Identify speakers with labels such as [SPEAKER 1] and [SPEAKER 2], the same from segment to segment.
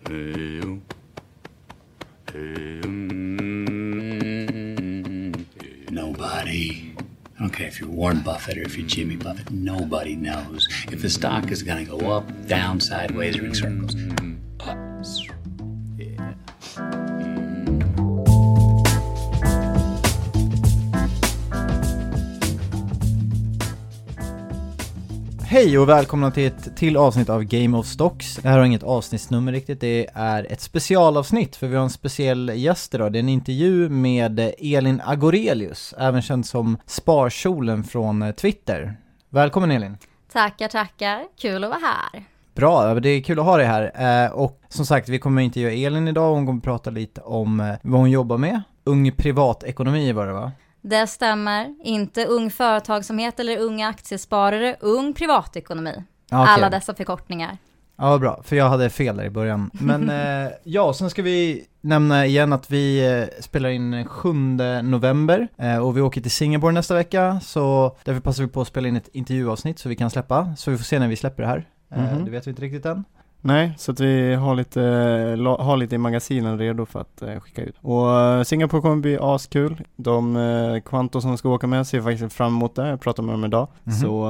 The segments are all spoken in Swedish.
[SPEAKER 1] Nobody. I don't care if you're Warren Buffett or if you're Jimmy Buffett. Nobody knows if the stock is going to go up, down, sideways, or in circles. Yeah.
[SPEAKER 2] Hej och välkomna till ett till avsnitt av Game of Stocks. Det här har inget avsnittsnummer riktigt, det är ett specialavsnitt för vi har en speciell gäst idag. Det är en intervju med Elin Agorelius, även känd som Sparkjolen från Twitter. Välkommen Elin.
[SPEAKER 3] Tackar. Kul att vara här.
[SPEAKER 2] Bra, det är kul att ha dig här. Och som sagt, vi kommer intervjua Elin idag. Hon kommer prata lite om vad hon jobbar med. Ung privatekonomi var det, va?
[SPEAKER 3] Det stämmer. Inte ung företagsamhet eller unga aktiesparare. Ung privatekonomi. Okay. Alla dessa förkortningar.
[SPEAKER 2] Ja, bra. För jag hade fel där i början. Men ja, sen ska vi nämna igen att vi spelar in 7 november. Och vi åker till Singapore nästa vecka. Så därför passar vi på att spela in ett intervjuavsnitt så vi kan släppa. Så vi får se när vi släpper det här. Det vet vi inte riktigt än.
[SPEAKER 4] Nej, så att vi har lite i magasinen redo för att skicka ut. Och Singapore kommer bli askul. De kvantor som ska åka med ser faktiskt fram emot det. Jag pratar med dem idag. Så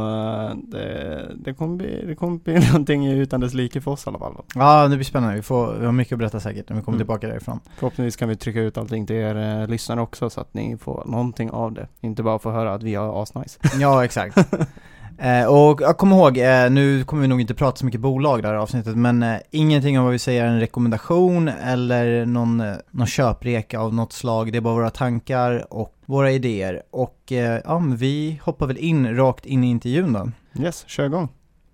[SPEAKER 4] det kommer bli någonting utan dess like för oss i alla fall.
[SPEAKER 2] Ja, det blir spännande. Vi har mycket att berätta säkert när vi kommer tillbaka därifrån.
[SPEAKER 4] Förhoppningsvis kan vi trycka ut allting till er lyssnare också så att ni får någonting av det. Inte bara få höra att vi har asnice.
[SPEAKER 2] Ja, exakt. Och jag kommer ihåg, nu kommer vi nog inte prata så mycket bolag där i avsnittet, men ingenting om vad vi säger är en rekommendation eller någon köpreka av något slag. Det är bara våra tankar och våra idéer. Och men vi hoppar väl rakt in i intervjun då.
[SPEAKER 4] Yes, kör igång.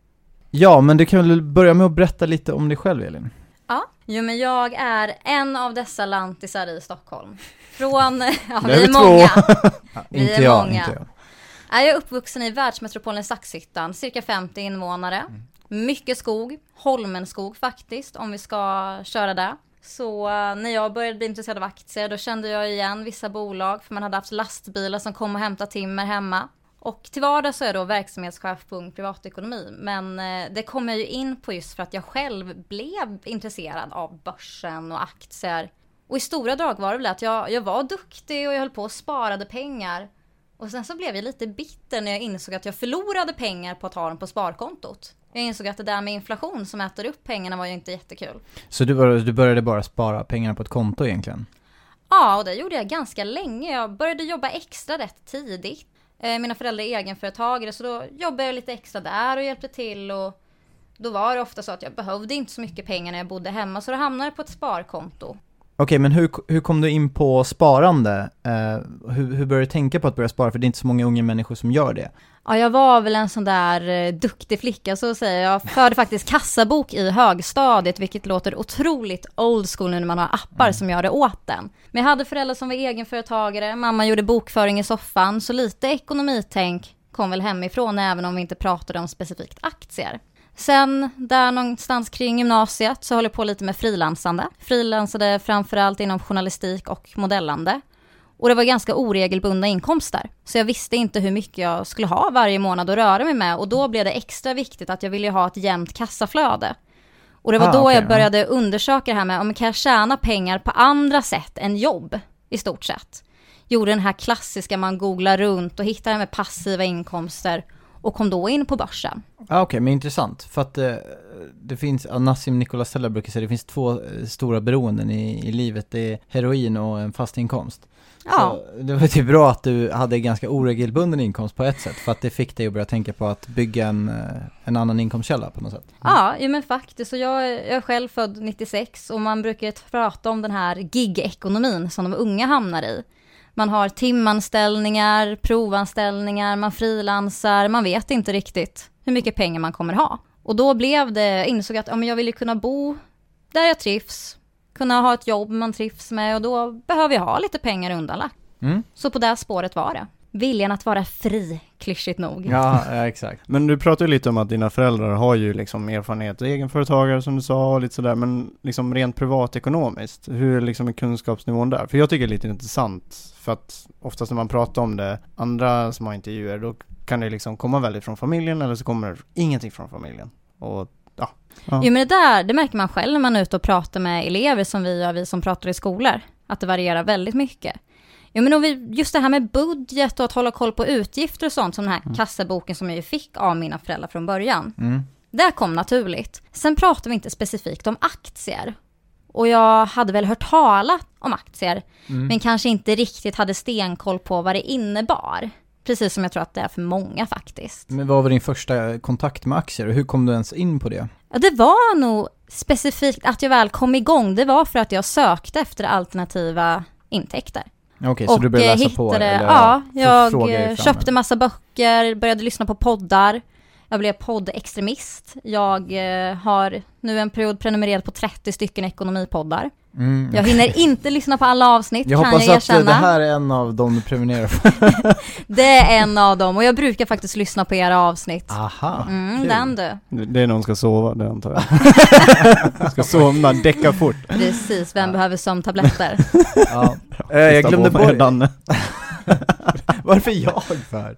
[SPEAKER 2] Ja, men du kan väl börja med att berätta lite om dig själv, Elin.
[SPEAKER 3] Ja, men jag är en av dessa lantisar i Stockholm. Från, vi är många. Vi är många. Inte jag. Jag är uppvuxen i världsmetropolen Saxhyttan, cirka 50 invånare. Mycket skog, Holmenskog faktiskt, om vi ska köra det. Så när jag började bli intresserad av aktier, då kände jag igen vissa bolag. För man hade haft lastbilar som kom och hämtade timmer hemma. Och till vardags så är jag då verksamhetschef på Ung privatekonomi. Men det kom jag ju in på just för att jag själv blev intresserad av börsen och aktier. Och i stora drag var det väl att jag var duktig och jag höll på att sparade pengar. Och sen så blev jag lite bitter när jag insåg att jag förlorade pengar på att ha dem på sparkontot. Jag insåg att det där med inflation som äter upp pengarna var ju inte jättekul.
[SPEAKER 2] Så du började bara spara pengarna på ett konto egentligen?
[SPEAKER 3] Ja, och det gjorde jag ganska länge. Jag började jobba extra rätt tidigt. Mina föräldrar är egenföretagare så då jobbade jag lite extra där och hjälpte till. Och då var det ofta så att jag behövde inte så mycket pengar när jag bodde hemma så då hamnade jag på ett sparkonto.
[SPEAKER 2] Okej, men hur kom du in på sparande? Hur började du tänka på att börja spara? För det är inte så många unga människor som gör det. Ja,
[SPEAKER 3] jag var väl en sån där duktig flicka så att säga. Jag förde faktiskt kassabok i högstadiet, vilket låter otroligt old school nu när man har appar som gör det åt den. Men jag hade föräldrar som var egenföretagare, mamma gjorde bokföring i soffan, så lite ekonomitänk kom väl hemifrån även om vi inte pratade om specifikt aktier. Sen där någonstans kring gymnasiet så håller jag på lite med frilansande. Frilansade framförallt inom journalistik och modellande. Och det var ganska oregelbundna inkomster. Så jag visste inte hur mycket jag skulle ha varje månad att röra mig med. Och då blev det extra viktigt att jag ville ha ett jämnt kassaflöde. Och det var då jag började undersöka det här med om jag kan tjäna pengar på andra sätt än jobb i stort sett. Gjorde den här klassiska man googlar runt och hittar med passiva inkomster. Och kom då in på börsen.
[SPEAKER 2] Okej, men intressant. För att det finns, Nassim Nicholas Taleb brukar säga, det finns 2 stora beroenden i livet. Det är heroin och en fast inkomst. Ja. Så det var typ bra att du hade ganska oregelbunden inkomst på ett sätt. För att det fick dig att börja tänka på att bygga en annan inkomstkälla på något sätt.
[SPEAKER 3] Ja, men faktiskt. Och jag är själv född 96 och man brukar prata om den här gig-ekonomin som de unga hamnar i. Man har timanställningar, provanställningar, man frilansar, man vet inte riktigt hur mycket pengar man kommer ha. Och då insåg jag att jag ville kunna bo där jag trivs, kunna ha ett jobb man trivs med och då behöver jag ha lite pengar undanlagt. Så på det spåret var det. Viljan att vara fri, klyschigt nog.
[SPEAKER 2] Ja, exakt.
[SPEAKER 4] Men du pratade ju lite om att dina föräldrar har ju liksom erfarenhet, egenföretagare som du sa och lite sådär, men liksom rent privatekonomiskt, hur liksom är kunskapsnivån där? För jag tycker det är lite intressant, för att oftast när man pratar om det, andra som har intervjuer, då kan det liksom komma väldigt från familjen eller så kommer ingenting från familjen. Och Ja.
[SPEAKER 3] Jo, men det märker man själv när man är ute och pratar med elever som vi som pratar i skolor. Att det varierar väldigt mycket. Jo, men just det här med budget och att hålla koll på utgifter och sånt, som den här kassaboken som jag ju fick av mina föräldrar från början. Det kom naturligt. Sen pratar vi inte specifikt om aktier. Och jag hade väl hört talat om aktier, men kanske inte riktigt hade stenkoll på vad det innebar. Precis som jag tror att det är för många faktiskt.
[SPEAKER 2] Men vad var din första kontakt med aktier och hur kom du ens in på det?
[SPEAKER 3] Ja, det var nog specifikt att jag väl kom igång. Det var för att jag sökte efter alternativa intäkter.
[SPEAKER 2] Okej, så du började läsa på? Eller
[SPEAKER 3] Ja, jag köpte massa böcker, började lyssna på poddar. Jag blev poddextremist. Jag har nu en period prenumererat på 30 stycken ekonomipoddar. Jag hinner inte lyssna på alla avsnitt,
[SPEAKER 2] jag
[SPEAKER 3] kan jag erkänna.
[SPEAKER 2] hoppas att det här är en av dem du prenumererar på.
[SPEAKER 3] Det är en av dem och jag brukar faktiskt lyssna på era avsnitt.
[SPEAKER 2] Aha,
[SPEAKER 3] den du.
[SPEAKER 4] Det är någon ska sova, det antar jag. Ska sova, däcka fort.
[SPEAKER 3] Precis, vem behöver sömntabletter?
[SPEAKER 2] Ja. Jag glömde bort
[SPEAKER 4] Danne.
[SPEAKER 2] Varför jag för?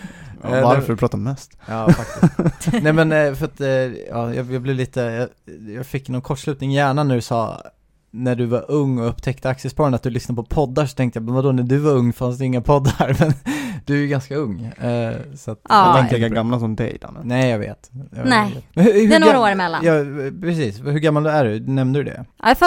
[SPEAKER 4] Varför du pratar mest?
[SPEAKER 2] Ja, faktiskt. Nej, men för att jag blev lite, jag fick någon kortslutning i hjärnan när du sa när du var ung och upptäckte aktiesparande att du lyssnade på poddar, så tänkte jag, men vadå, när du var ung fanns det inga poddar, men du är ju ganska ung. Så att,
[SPEAKER 3] Ja.
[SPEAKER 4] Jag tänkte lika gamla som dig, Danne.
[SPEAKER 2] Nej, jag vet.
[SPEAKER 3] Nej,
[SPEAKER 2] hur
[SPEAKER 3] det är några år emellan.
[SPEAKER 2] Ja, precis. Hur gammal är du? Nämnde du det?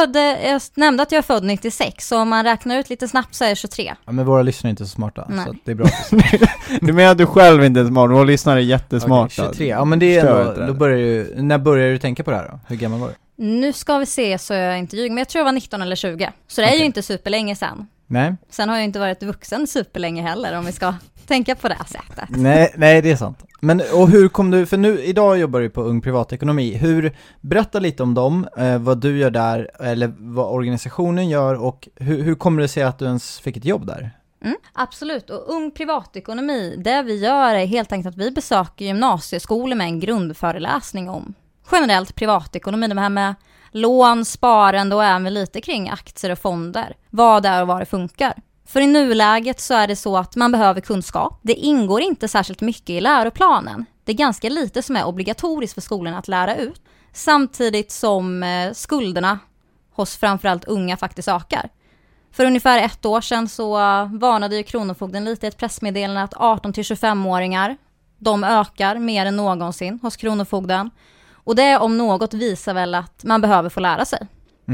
[SPEAKER 3] Jag nämnde att jag är född 96, så om man räknar ut lite snabbt så är jag 23.
[SPEAKER 2] Ja, men våra lyssnare är inte så smarta,
[SPEAKER 3] Nej.
[SPEAKER 2] så att det är bra att
[SPEAKER 4] Du menar att du själv inte är smart, våra lyssnare är jättesmarta.
[SPEAKER 2] Okej, 23, ja men det är
[SPEAKER 4] Förstör
[SPEAKER 2] ändå,
[SPEAKER 4] inte det.
[SPEAKER 2] då när började du tänka på det här då? Hur gammal var du?
[SPEAKER 3] Nu ska vi se så jag inte ljuger, men jag tror jag var 19 eller 20. Så det är ju inte superlänge sedan.
[SPEAKER 2] Nej.
[SPEAKER 3] Sen har jag inte varit vuxen superlänge heller, om vi ska tänka på det här sättet.
[SPEAKER 2] Nej, det är sant. Men och hur kom du, för nu idag jobbar du på Ung Privatekonomi. Berätta lite om dem, vad du gör där, eller vad organisationen gör, och hur kommer det sig att du ens fick ett jobb där?
[SPEAKER 3] Absolut, och Ung Privatekonomi, det vi gör är helt enkelt att vi besöker gymnasieskolor med en grundföreläsning om generellt privatekonomi, det här med lån, sparande och även lite kring aktier och fonder. Vad det är och vad det funkar. För i nuläget så är det så att man behöver kunskap. Det ingår inte särskilt mycket i läroplanen. Det är ganska lite som är obligatoriskt för skolorna att lära ut. Samtidigt som skulderna hos framförallt unga faktiskt ökar. För ungefär 1 år sedan så varnade ju Kronofogden lite i ett pressmeddelande att 18-25-åringar, de ökar mer än någonsin hos Kronofogden. Och det om något visar väl att man behöver få lära sig.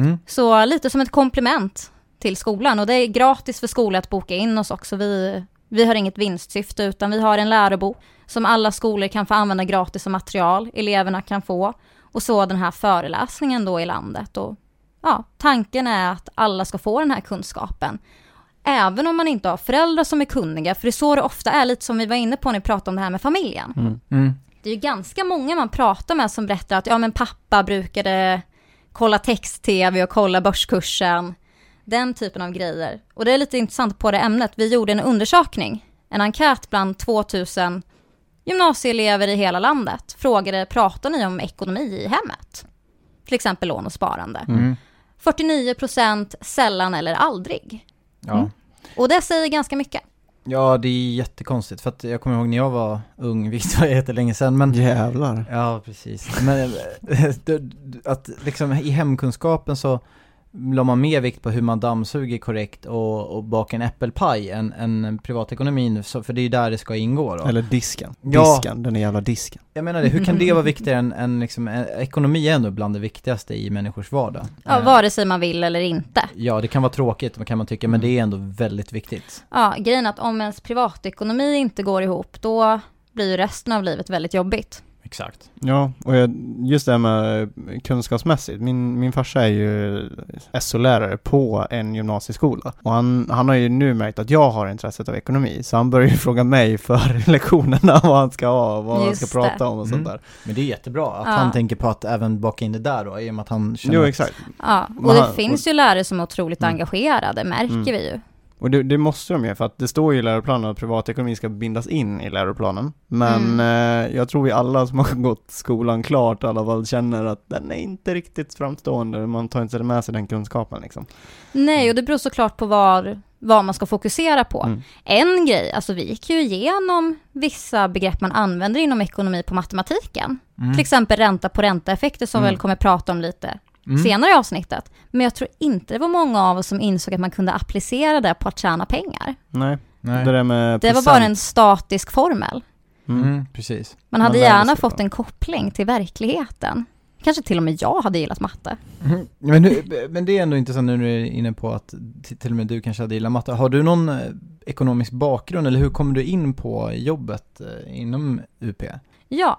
[SPEAKER 3] Så lite som ett komplement till skolan. Och det är gratis för skolan att boka in oss också. Vi har inget vinstsyfte, utan vi har en lärobok som alla skolor kan få använda gratis som material. Eleverna kan få. Och så den här föreläsningen då i landet. Och ja, tanken är att alla ska få den här kunskapen. Även om man inte har föräldrar som är kunniga. För det är så det ofta är, lite som vi var inne på när vi pratade om det här med familjen. Det är ju ganska många man pratar med som berättar att ja, men pappa brukade kolla text-tv och kolla börskursen. Den typen av grejer. Och det är lite intressant på det ämnet. Vi gjorde en undersökning, en enkät bland 2000 gymnasieelever i hela landet. Frågade, pratar ni om ekonomi i hemmet? Till exempel lån och sparande. 49% sällan eller aldrig.
[SPEAKER 2] Ja.
[SPEAKER 3] Och det säger ganatt mycket.
[SPEAKER 2] Ja, det är jättekonstigt, för att jag kommer ihåg när jag var ung, vilket var jättelänge sedan, men
[SPEAKER 4] Jävlar.
[SPEAKER 2] ja, precis. Men att liksom i hemkunskapen så la man mer vikt på hur man dammsuger korrekt och bakar en äppelpaj än privatekonomin, för det är ju där det ska ingå då.
[SPEAKER 4] Eller disken.
[SPEAKER 2] Ja.
[SPEAKER 4] Den är jävla disken.
[SPEAKER 2] Jag menar det, hur kan det vara viktigare än liksom, ekonomi är ändå bland det viktigaste i människors vardag.
[SPEAKER 3] Ja, vare sig man vill eller inte.
[SPEAKER 2] Ja, det kan vara tråkigt, kan man tycka, men det är ändå väldigt viktigt.
[SPEAKER 3] Ja, grejen är att om ens privatekonomi inte går ihop, då blir ju resten av livet väldigt jobbigt.
[SPEAKER 2] Exakt.
[SPEAKER 4] Ja, och just det här med kunskapsmässigt. Min farsa är ju SO-lärare på en gymnasieskola. Och han har ju nu märkt att jag har intresset av ekonomi. Så han börjar ju fråga mig för lektionerna vad han ska ha, vad han ska prata om och sånt där.
[SPEAKER 2] Men det är jättebra att han tänker på att även baka in det där då, i och med att han känner
[SPEAKER 4] exakt.
[SPEAKER 3] Ja, och det finns ju lärare som är otroligt engagerade, märker vi ju.
[SPEAKER 4] Och det måste de ju, för att det står ju i läroplanen att privatekonomi ska bindas in i läroplanen. Men jag tror vi alla som har gått skolan klart i alla fall känner att den är inte riktigt framstående. Man tar inte med sig den kunskapen liksom.
[SPEAKER 3] Nej, och det beror såklart på vad man ska fokusera på. En grej, alltså vi gick ju igenom vissa begrepp man använder inom ekonomi på matematiken. Till exempel ränta på ränta-effekter som väl kommer prata om lite senare i avsnittet. Men jag tror inte det var många av oss som insåg att man kunde applicera det på att tjäna pengar.
[SPEAKER 4] Nej. Det
[SPEAKER 3] var bara en statisk formel.
[SPEAKER 2] Precis.
[SPEAKER 3] Man hade gärna fått en koppling till verkligheten. Kanske till och med jag hade gillat matte.
[SPEAKER 2] Men det är ändå intressant nu när du är inne på att till och med du kanske hade gillat matte. Har du någon ekonomisk bakgrund eller hur kommer du in på jobbet inom UP?
[SPEAKER 3] Ja,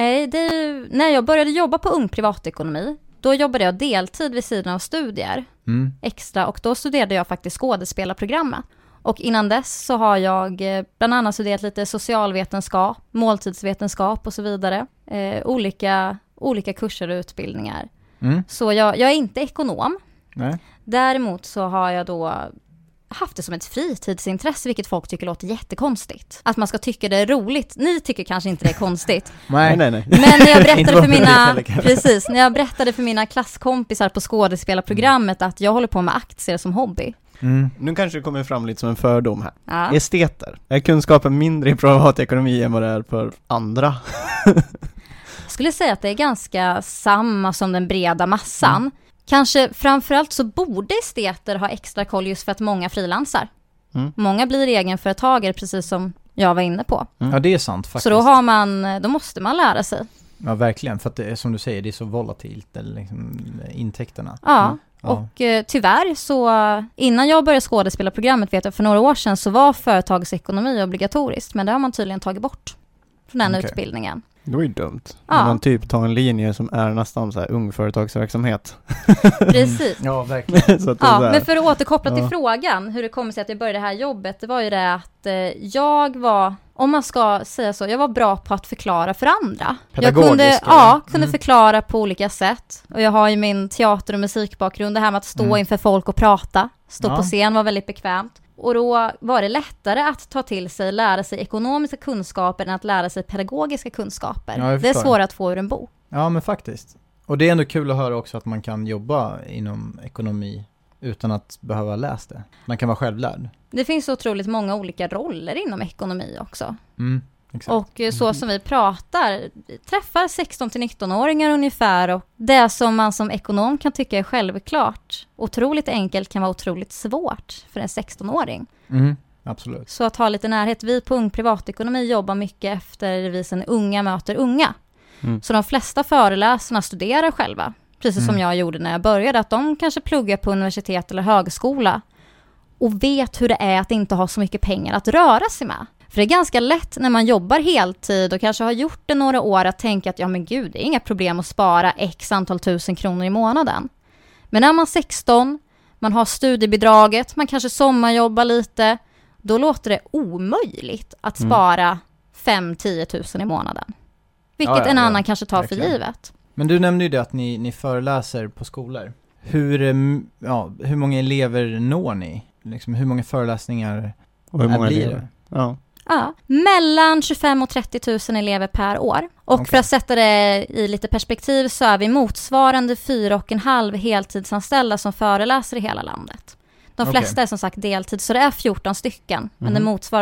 [SPEAKER 3] när jag började jobba på Ung Privatekonomi, då jobbade jag deltid vid sidan av studier extra, och då studerade jag faktiskt skådespelarprogrammet. Och innan dess så har jag bland annat studerat lite socialvetenskap, måltidsvetenskap och så vidare. Olika kurser och utbildningar. Så jag är inte ekonom.
[SPEAKER 2] Nej.
[SPEAKER 3] Däremot så har jag då haft det som ett fritidsintresse, vilket folk tycker låter jättekonstigt. Att man ska tycka det är roligt. Ni tycker kanske inte det är konstigt.
[SPEAKER 2] Nej.
[SPEAKER 3] Men när jag berättade när jag berättade för mina klasskompisar på skådespelarprogrammet att jag håller på med aktier som hobby.
[SPEAKER 4] Nu kanske det kommer fram lite som en fördom här.
[SPEAKER 3] Ja.
[SPEAKER 4] Esteter. Är kunskapen mindre i privatekonomi än vad det är för andra?
[SPEAKER 3] Jag skulle säga att det är ganska samma som den breda massan. Kanske framförallt så borde esteter ha extra koll just för att många frilansar. Många blir egenföretagare, precis som jag var inne på.
[SPEAKER 2] Ja, det är sant faktiskt.
[SPEAKER 3] Så då måste man lära sig.
[SPEAKER 2] Ja, verkligen. För att det är, som du säger, det är så volatilt, eller liksom, intäkterna.
[SPEAKER 3] Ja. Och tyvärr så innan jag började skådespelarprogrammet, vet jag, för några år sedan så var företagsekonomi obligatoriskt. Men det har man tydligen tagit bort från den utbildningen.
[SPEAKER 4] Det var ju dumt. Ja. Man typ tar en linje som är nästan så här ung företagsverksamhet.
[SPEAKER 3] Precis.
[SPEAKER 2] Ja, verkligen.
[SPEAKER 4] Så att
[SPEAKER 3] men för att återkoppla till frågan, hur det kommer sig att jag började det här jobbet, det var ju det att jag var, om man ska säga så, jag var bra på att förklara för andra. Jag kunde förklara på olika sätt. Och jag har ju min teater- och musikbakgrund, det här med att stå inför folk och prata. Stå på scen var väldigt bekvämt. Och då var det lättare att ta till sig, lära sig ekonomiska kunskaper än att lära sig pedagogiska kunskaper. Ja, det är svårt att få ur en bok.
[SPEAKER 2] Ja, men faktiskt. Och det är ändå kul att höra också att man kan jobba inom ekonomi utan att behöva läsa det. Man kan vara självlärd. Det
[SPEAKER 3] finns så otroligt många olika roller inom ekonomi också.
[SPEAKER 2] Exakt.
[SPEAKER 3] Och så som vi träffar 16-19-åringar ungefär, och det som man som ekonom kan tycka är självklart, otroligt enkelt, kan vara otroligt svårt för en 16-åring.
[SPEAKER 2] Absolut.
[SPEAKER 3] Så att ha lite närhet. Vi på Ung Privatekonomi jobbar mycket efter devisen unga möter unga. Så de flesta föreläsarna studerar själva, precis som jag gjorde när jag började, att de kanske pluggar på universitet eller högskola och vet hur det är att inte ha så mycket pengar att röra sig med. För det är ganska lätt när man jobbar heltid och kanske har gjort det några år att tänka att ja men gud, det är inga problem att spara x antal 1000 kronor i månaden. Men när man är 16, man har studiebidraget, man kanske sommarjobbar lite, då låter det omöjligt att spara 5-10 000 i månaden. Vilket en annan kanske tar verkligen för givet.
[SPEAKER 2] Men du nämnde ju det att ni föreläser på skolor. Hur många elever når ni? Liksom, hur många föreläsningar
[SPEAKER 4] och hur många
[SPEAKER 2] blir det?
[SPEAKER 3] Ja, mellan 25 och 30 000 elever per år. Och för att sätta det i lite perspektiv så är vi motsvarande 4,5 heltidsanställda som föreläser i hela landet. De flesta är som sagt deltid, så det är 14 stycken. Men det motsvarar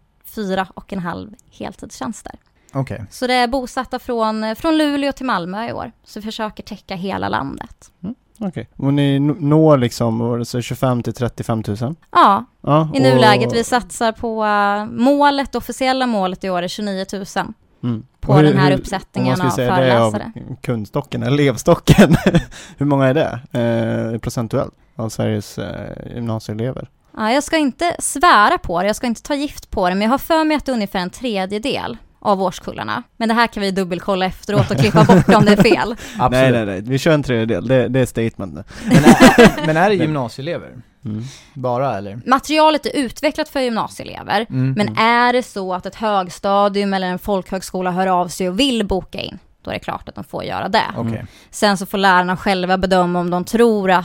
[SPEAKER 3] 4,5 heltidstjänster. Så det är bosatta från Luleå till Malmö i år. Så vi försöker täcka hela landet.
[SPEAKER 4] Och ni når liksom 25 till 35 000?
[SPEAKER 3] Ja, i nuläget. Vi satsar på officiella målet i år är 29 000 på den här uppsättningen av föreläsare.
[SPEAKER 4] Det är kundstocken, elevstocken. Hur många är det procentuellt av Sveriges gymnasieelever?
[SPEAKER 3] Ja, jag ska inte svära på det, jag ska inte ta gift på det, men jag har för mig att det är ungefär en tredjedel av årskullarna. Men det här kan vi dubbelkolla efteråt och klippa bort om det är fel.
[SPEAKER 4] Nej, vi kör en tredjedel. Det är statement nu.
[SPEAKER 2] Men är det gymnasieelever? Bara eller?
[SPEAKER 3] Materialet är utvecklat för gymnasieelever. Men är det så att ett högstadium eller en folkhögskola hör av sig och vill boka in, då är det klart att de får göra det. Sen så får lärarna själva bedöma om de tror att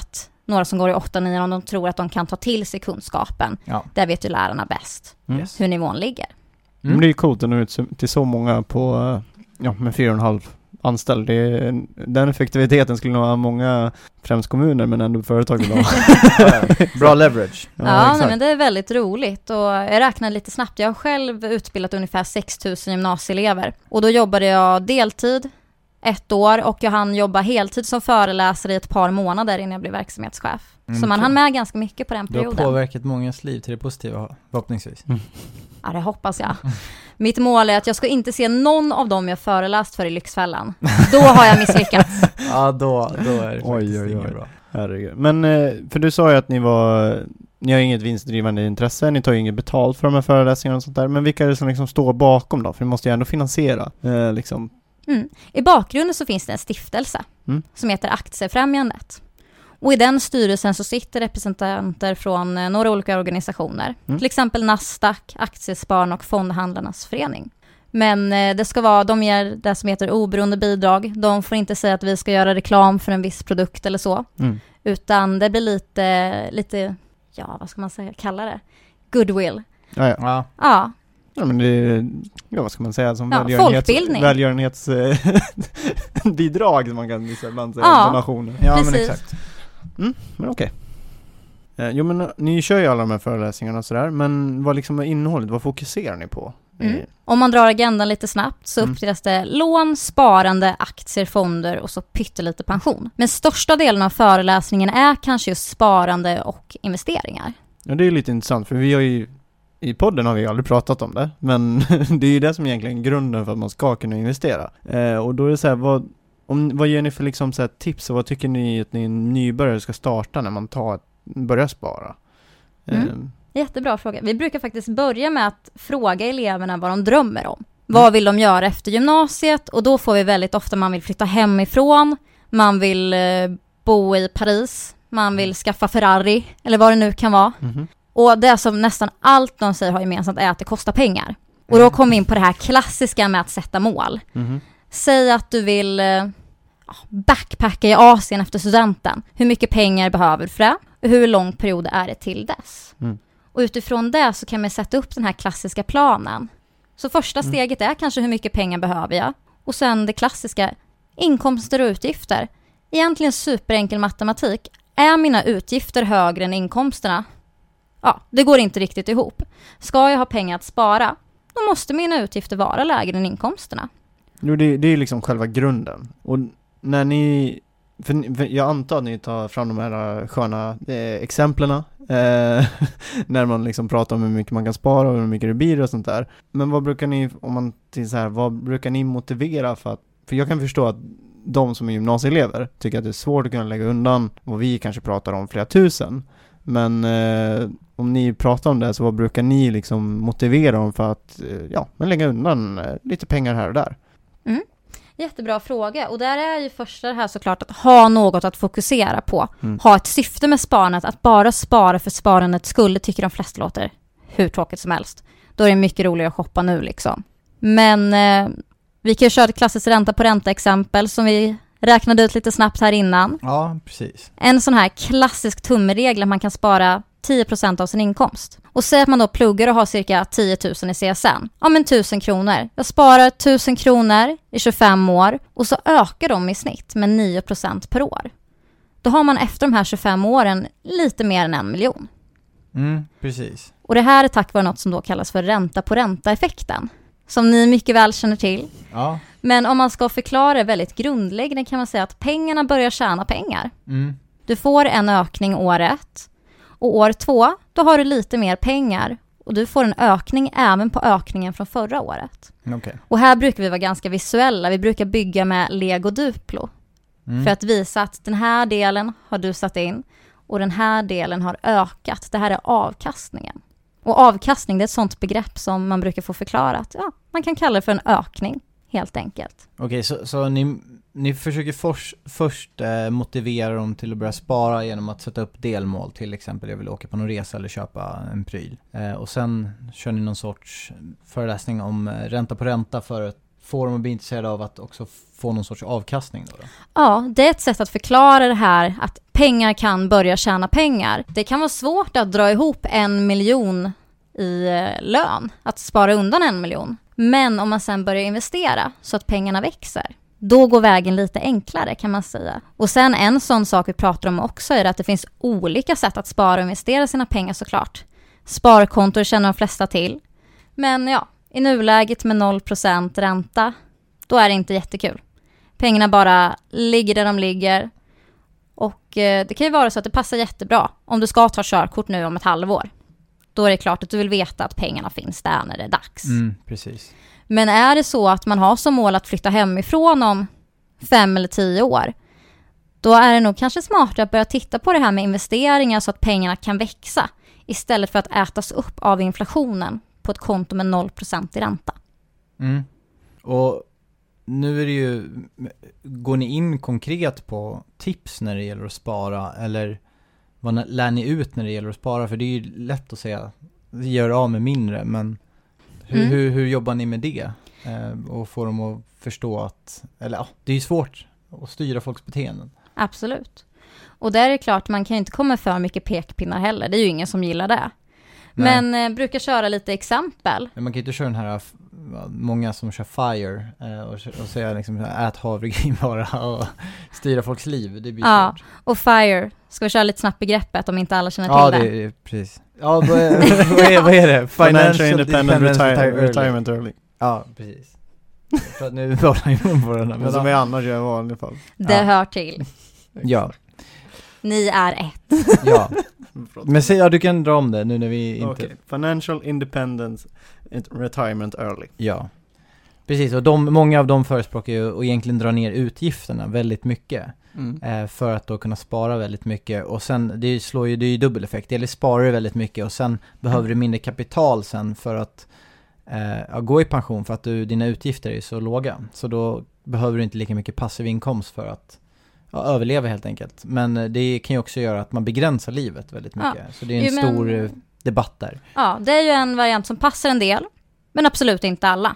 [SPEAKER 3] några som går i 8-9 om de tror att de kan ta till sig kunskapen.
[SPEAKER 2] Ja.
[SPEAKER 3] Där vet ju lärarna bäst hur nivån ligger.
[SPEAKER 4] Det blir coolt att nå ut till så många på med 4,5 anställd. Den effektiviteten skulle nog ha många, främst kommuner, men ändå företag idag.
[SPEAKER 2] Bra leverage.
[SPEAKER 3] Nej, men det är väldigt roligt och jag räknar lite snabbt. Jag har själv utbildat ungefär 6 000 gymnasieelever och då jobbade jag deltid 1 år och jag hann jobba heltid som föreläsare i ett par månader innan jag blev verksamhetschef. Så man hann med ganska mycket på den perioden.
[SPEAKER 2] Du har påverkat mångas liv till det positiva, förhoppningsvis.
[SPEAKER 3] Ja, det hoppas jag. Mitt mål är att jag ska inte se någon av dem jag föreläst för i Lyxfällan. Då har jag misslyckats.
[SPEAKER 2] Ja, då är det faktiskt inget bra.
[SPEAKER 4] Herregud. Men, för du sa ju att ni har inget vinstdrivande intresse, ni tar ju inget betalt för de här föreläsningarna och sånt där. Men vilka är det som liksom står bakom då? För ni måste ju ändå finansiera, liksom.
[SPEAKER 3] I bakgrunden så finns det en stiftelse som heter Aktiefrämjandet. Och i den styrelsen så sitter representanter från några olika organisationer. Till exempel Nasdaq, Aktiespararna och Fondhandlarnas förening. Men det ska vara, de ger det som heter oberoende bidrag. De får inte säga att vi ska göra reklam för en viss produkt eller så. Utan det blir lite, ja vad ska man säga, kalla det? Goodwill.
[SPEAKER 4] Ja. Ja, men det, vad ska man säga, som välgörenhetsbidrag man kan ibland säga, donationer.
[SPEAKER 2] Ja,
[SPEAKER 3] precis.
[SPEAKER 2] men exakt.
[SPEAKER 4] Men okej. Jo, men ni kör ju alla de här föreläsningarna och sådär, men vad liksom är innehållet, vad fokuserar ni på?
[SPEAKER 3] Om man drar agendan lite snabbt så uppdelas det lån, sparande, aktier, fonder och så pyttelite pension. Men största delen av föreläsningen är kanske just sparande och investeringar.
[SPEAKER 4] Ja, det är lite intressant, för vi har ju i podden har vi aldrig pratat om det, men det är ju det som egentligen är grunden för att man ska kunna investera. Och då är det så här, vad ger ni för liksom så här tips och vad tycker ni att ni nybörjare ska starta när man börjar spara?
[SPEAKER 3] Jättebra fråga. Vi brukar faktiskt börja med att fråga eleverna vad de drömmer om. Vad vill de göra efter gymnasiet? Och då får vi väldigt ofta man vill flytta hemifrån, man vill bo i Paris, man vill skaffa Ferrari eller vad det nu kan vara. Och det som nästan allt de säger har gemensamt är att det kostar pengar. Och då kommer vi in på det här klassiska med att sätta mål. Säg att du vill backpacka i Asien efter studenten. Hur mycket pengar behöver du för det? Och hur lång period är det till dess? Och utifrån det så kan man sätta upp den här klassiska planen. Så första steget är kanske hur mycket pengar behöver jag? Och sen det klassiska, inkomster och utgifter. Egentligen superenkel matematik. Är mina utgifter högre än inkomsterna? Ja, det går inte riktigt ihop. Ska jag ha pengar att spara, då måste mina utgifter vara lägre än inkomsterna.
[SPEAKER 4] Jo, det är liksom själva grunden. Och när ni, för jag antar att ni tar fram de här sköna exemplen när man liksom pratar om hur mycket man kan spara och hur mycket det blir och sånt där. Men vad brukar ni, vad brukar ni motivera för jag kan förstå att de som är gymnasieelever tycker att det är svårt att kunna lägga undan vad vi kanske pratar om flera tusen. Men om ni pratar om det, så vad brukar ni liksom motivera dem för att lägga undan lite pengar här och där?
[SPEAKER 3] Jättebra fråga. Och där är ju första det här såklart att ha något att fokusera på. Ha ett syfte med sparandet. Att bara spara för sparandets skull tycker de flesta låter hur tråkigt som helst. Då är det mycket roligare att shoppa nu liksom. Men vi kan ju köra ett klassiskt ränta på ränta exempel som vi räknade ut lite snabbt här innan.
[SPEAKER 2] Ja, precis.
[SPEAKER 3] En sån här klassisk tumregel att man kan spara 10% av sin inkomst. Och säg att man då pluggar och har cirka 10 000 i CSN. Ja, men 1000 kronor. Jag sparar 1000 kronor i 25 år och så ökar de i snitt med 9% per år. Då har man efter de här 25 åren lite mer än 1 miljon.
[SPEAKER 2] Precis.
[SPEAKER 3] Och det här är tack vare något som då kallas för ränta på ränta-effekten. Som ni mycket väl känner till.
[SPEAKER 2] Ja.
[SPEAKER 3] Men om man ska förklara väldigt grundläggande kan man säga att pengarna börjar tjäna pengar. Du får en ökning år 1. Och år 2, då har du lite mer pengar. Och du får en ökning även på ökningen från förra året.
[SPEAKER 2] Okay.
[SPEAKER 3] Och här brukar vi vara ganska visuella. Vi brukar bygga med Lego Duplo. För att visa att den här delen har du satt in. Och den här delen har ökat. Det här är avkastningen. Och avkastning, det är ett sånt begrepp som man brukar få förklarat. Ja, man kan kalla det för en ökning, helt enkelt.
[SPEAKER 2] Okej, så ni försöker först motivera dem till att börja spara genom att sätta upp delmål. Till exempel, jag vill åka på någon resa eller köpa en pryl. Och sen kör ni någon sorts föreläsning om ränta på ränta för få dem att bli intresserade av att också få någon sorts avkastning då?
[SPEAKER 3] Ja, det är ett sätt att förklara det här att pengar kan börja tjäna pengar. Det kan vara svårt att dra ihop 1 miljon i lön, att spara undan 1 miljon. Men om man sen börjar investera så att pengarna växer, då går vägen lite enklare kan man säga. Och sen en sån sak vi pratar om också är att det finns olika sätt att spara och investera sina pengar såklart. Sparkontor känner de flesta till. Men ja, i nuläget med 0% ränta, då är det inte jättekul. Pengarna bara ligger där de ligger. Och det kan ju vara så att det passar jättebra om du ska ta körkort nu om ett halvår. Då är det klart att du vill veta att pengarna finns där när det är dags.
[SPEAKER 2] Precis.
[SPEAKER 3] Men är det så att man har som mål att flytta hemifrån om 5 eller 10 år, då är det nog kanske smartare att börja titta på det här med investeringar så att pengarna kan växa istället för att ätas upp av inflationen på ett konto med 0% i ränta.
[SPEAKER 2] Och nu är det ju, går ni in konkret på tips när det gäller att spara, eller vad lär ni ut när det gäller att spara? För det är ju lätt att säga, gör av med mindre, men hur jobbar ni med det? Och får dem att förstå att, eller ja, det är ju svårt att styra folks beteenden.
[SPEAKER 3] Absolut. Och där är det klart, man kan inte komma för mycket pekpinnar heller. Det är ju ingen som gillar det. Nej. Men brukar köra lite exempel.
[SPEAKER 2] Man kan ju inte köra den här, många som kör FIRE och säga liksom, ät havregryn bara och styra folks liv. Det blir svårt.
[SPEAKER 3] Och FIRE, ska vi köra lite snabbt begreppet om inte alla känner till det?
[SPEAKER 2] Ja, det är precis. Ja, vad är det?
[SPEAKER 4] Financial Independent Retirement Early.
[SPEAKER 2] Ja, precis. Nu var jag ju på den här.
[SPEAKER 4] Men som vi annars gör i vanliga fall.
[SPEAKER 3] Det hör till.
[SPEAKER 2] Ja.
[SPEAKER 3] Ni är ett.
[SPEAKER 2] Ja. Men säg, du kan dra om det nu när vi inte...
[SPEAKER 4] Okay. Financial Independence Retirement Early.
[SPEAKER 2] Ja. Precis, och många av dem förespråkar ju att egentligen dra ner utgifterna väldigt mycket. För att då kunna spara väldigt mycket. Och sen, det är ju dubbel effekt. Eller sparar du väldigt mycket och sen behöver du mindre kapital sen för att gå i pension, för att dina utgifter är så låga. Så då behöver du inte lika mycket passiv inkomst för att överleva helt enkelt. Men det kan ju också göra att man begränsar livet väldigt mycket. Ja. Så det är en stor debatt där.
[SPEAKER 3] Ja, det är ju en variant som passar en del, men absolut inte alla.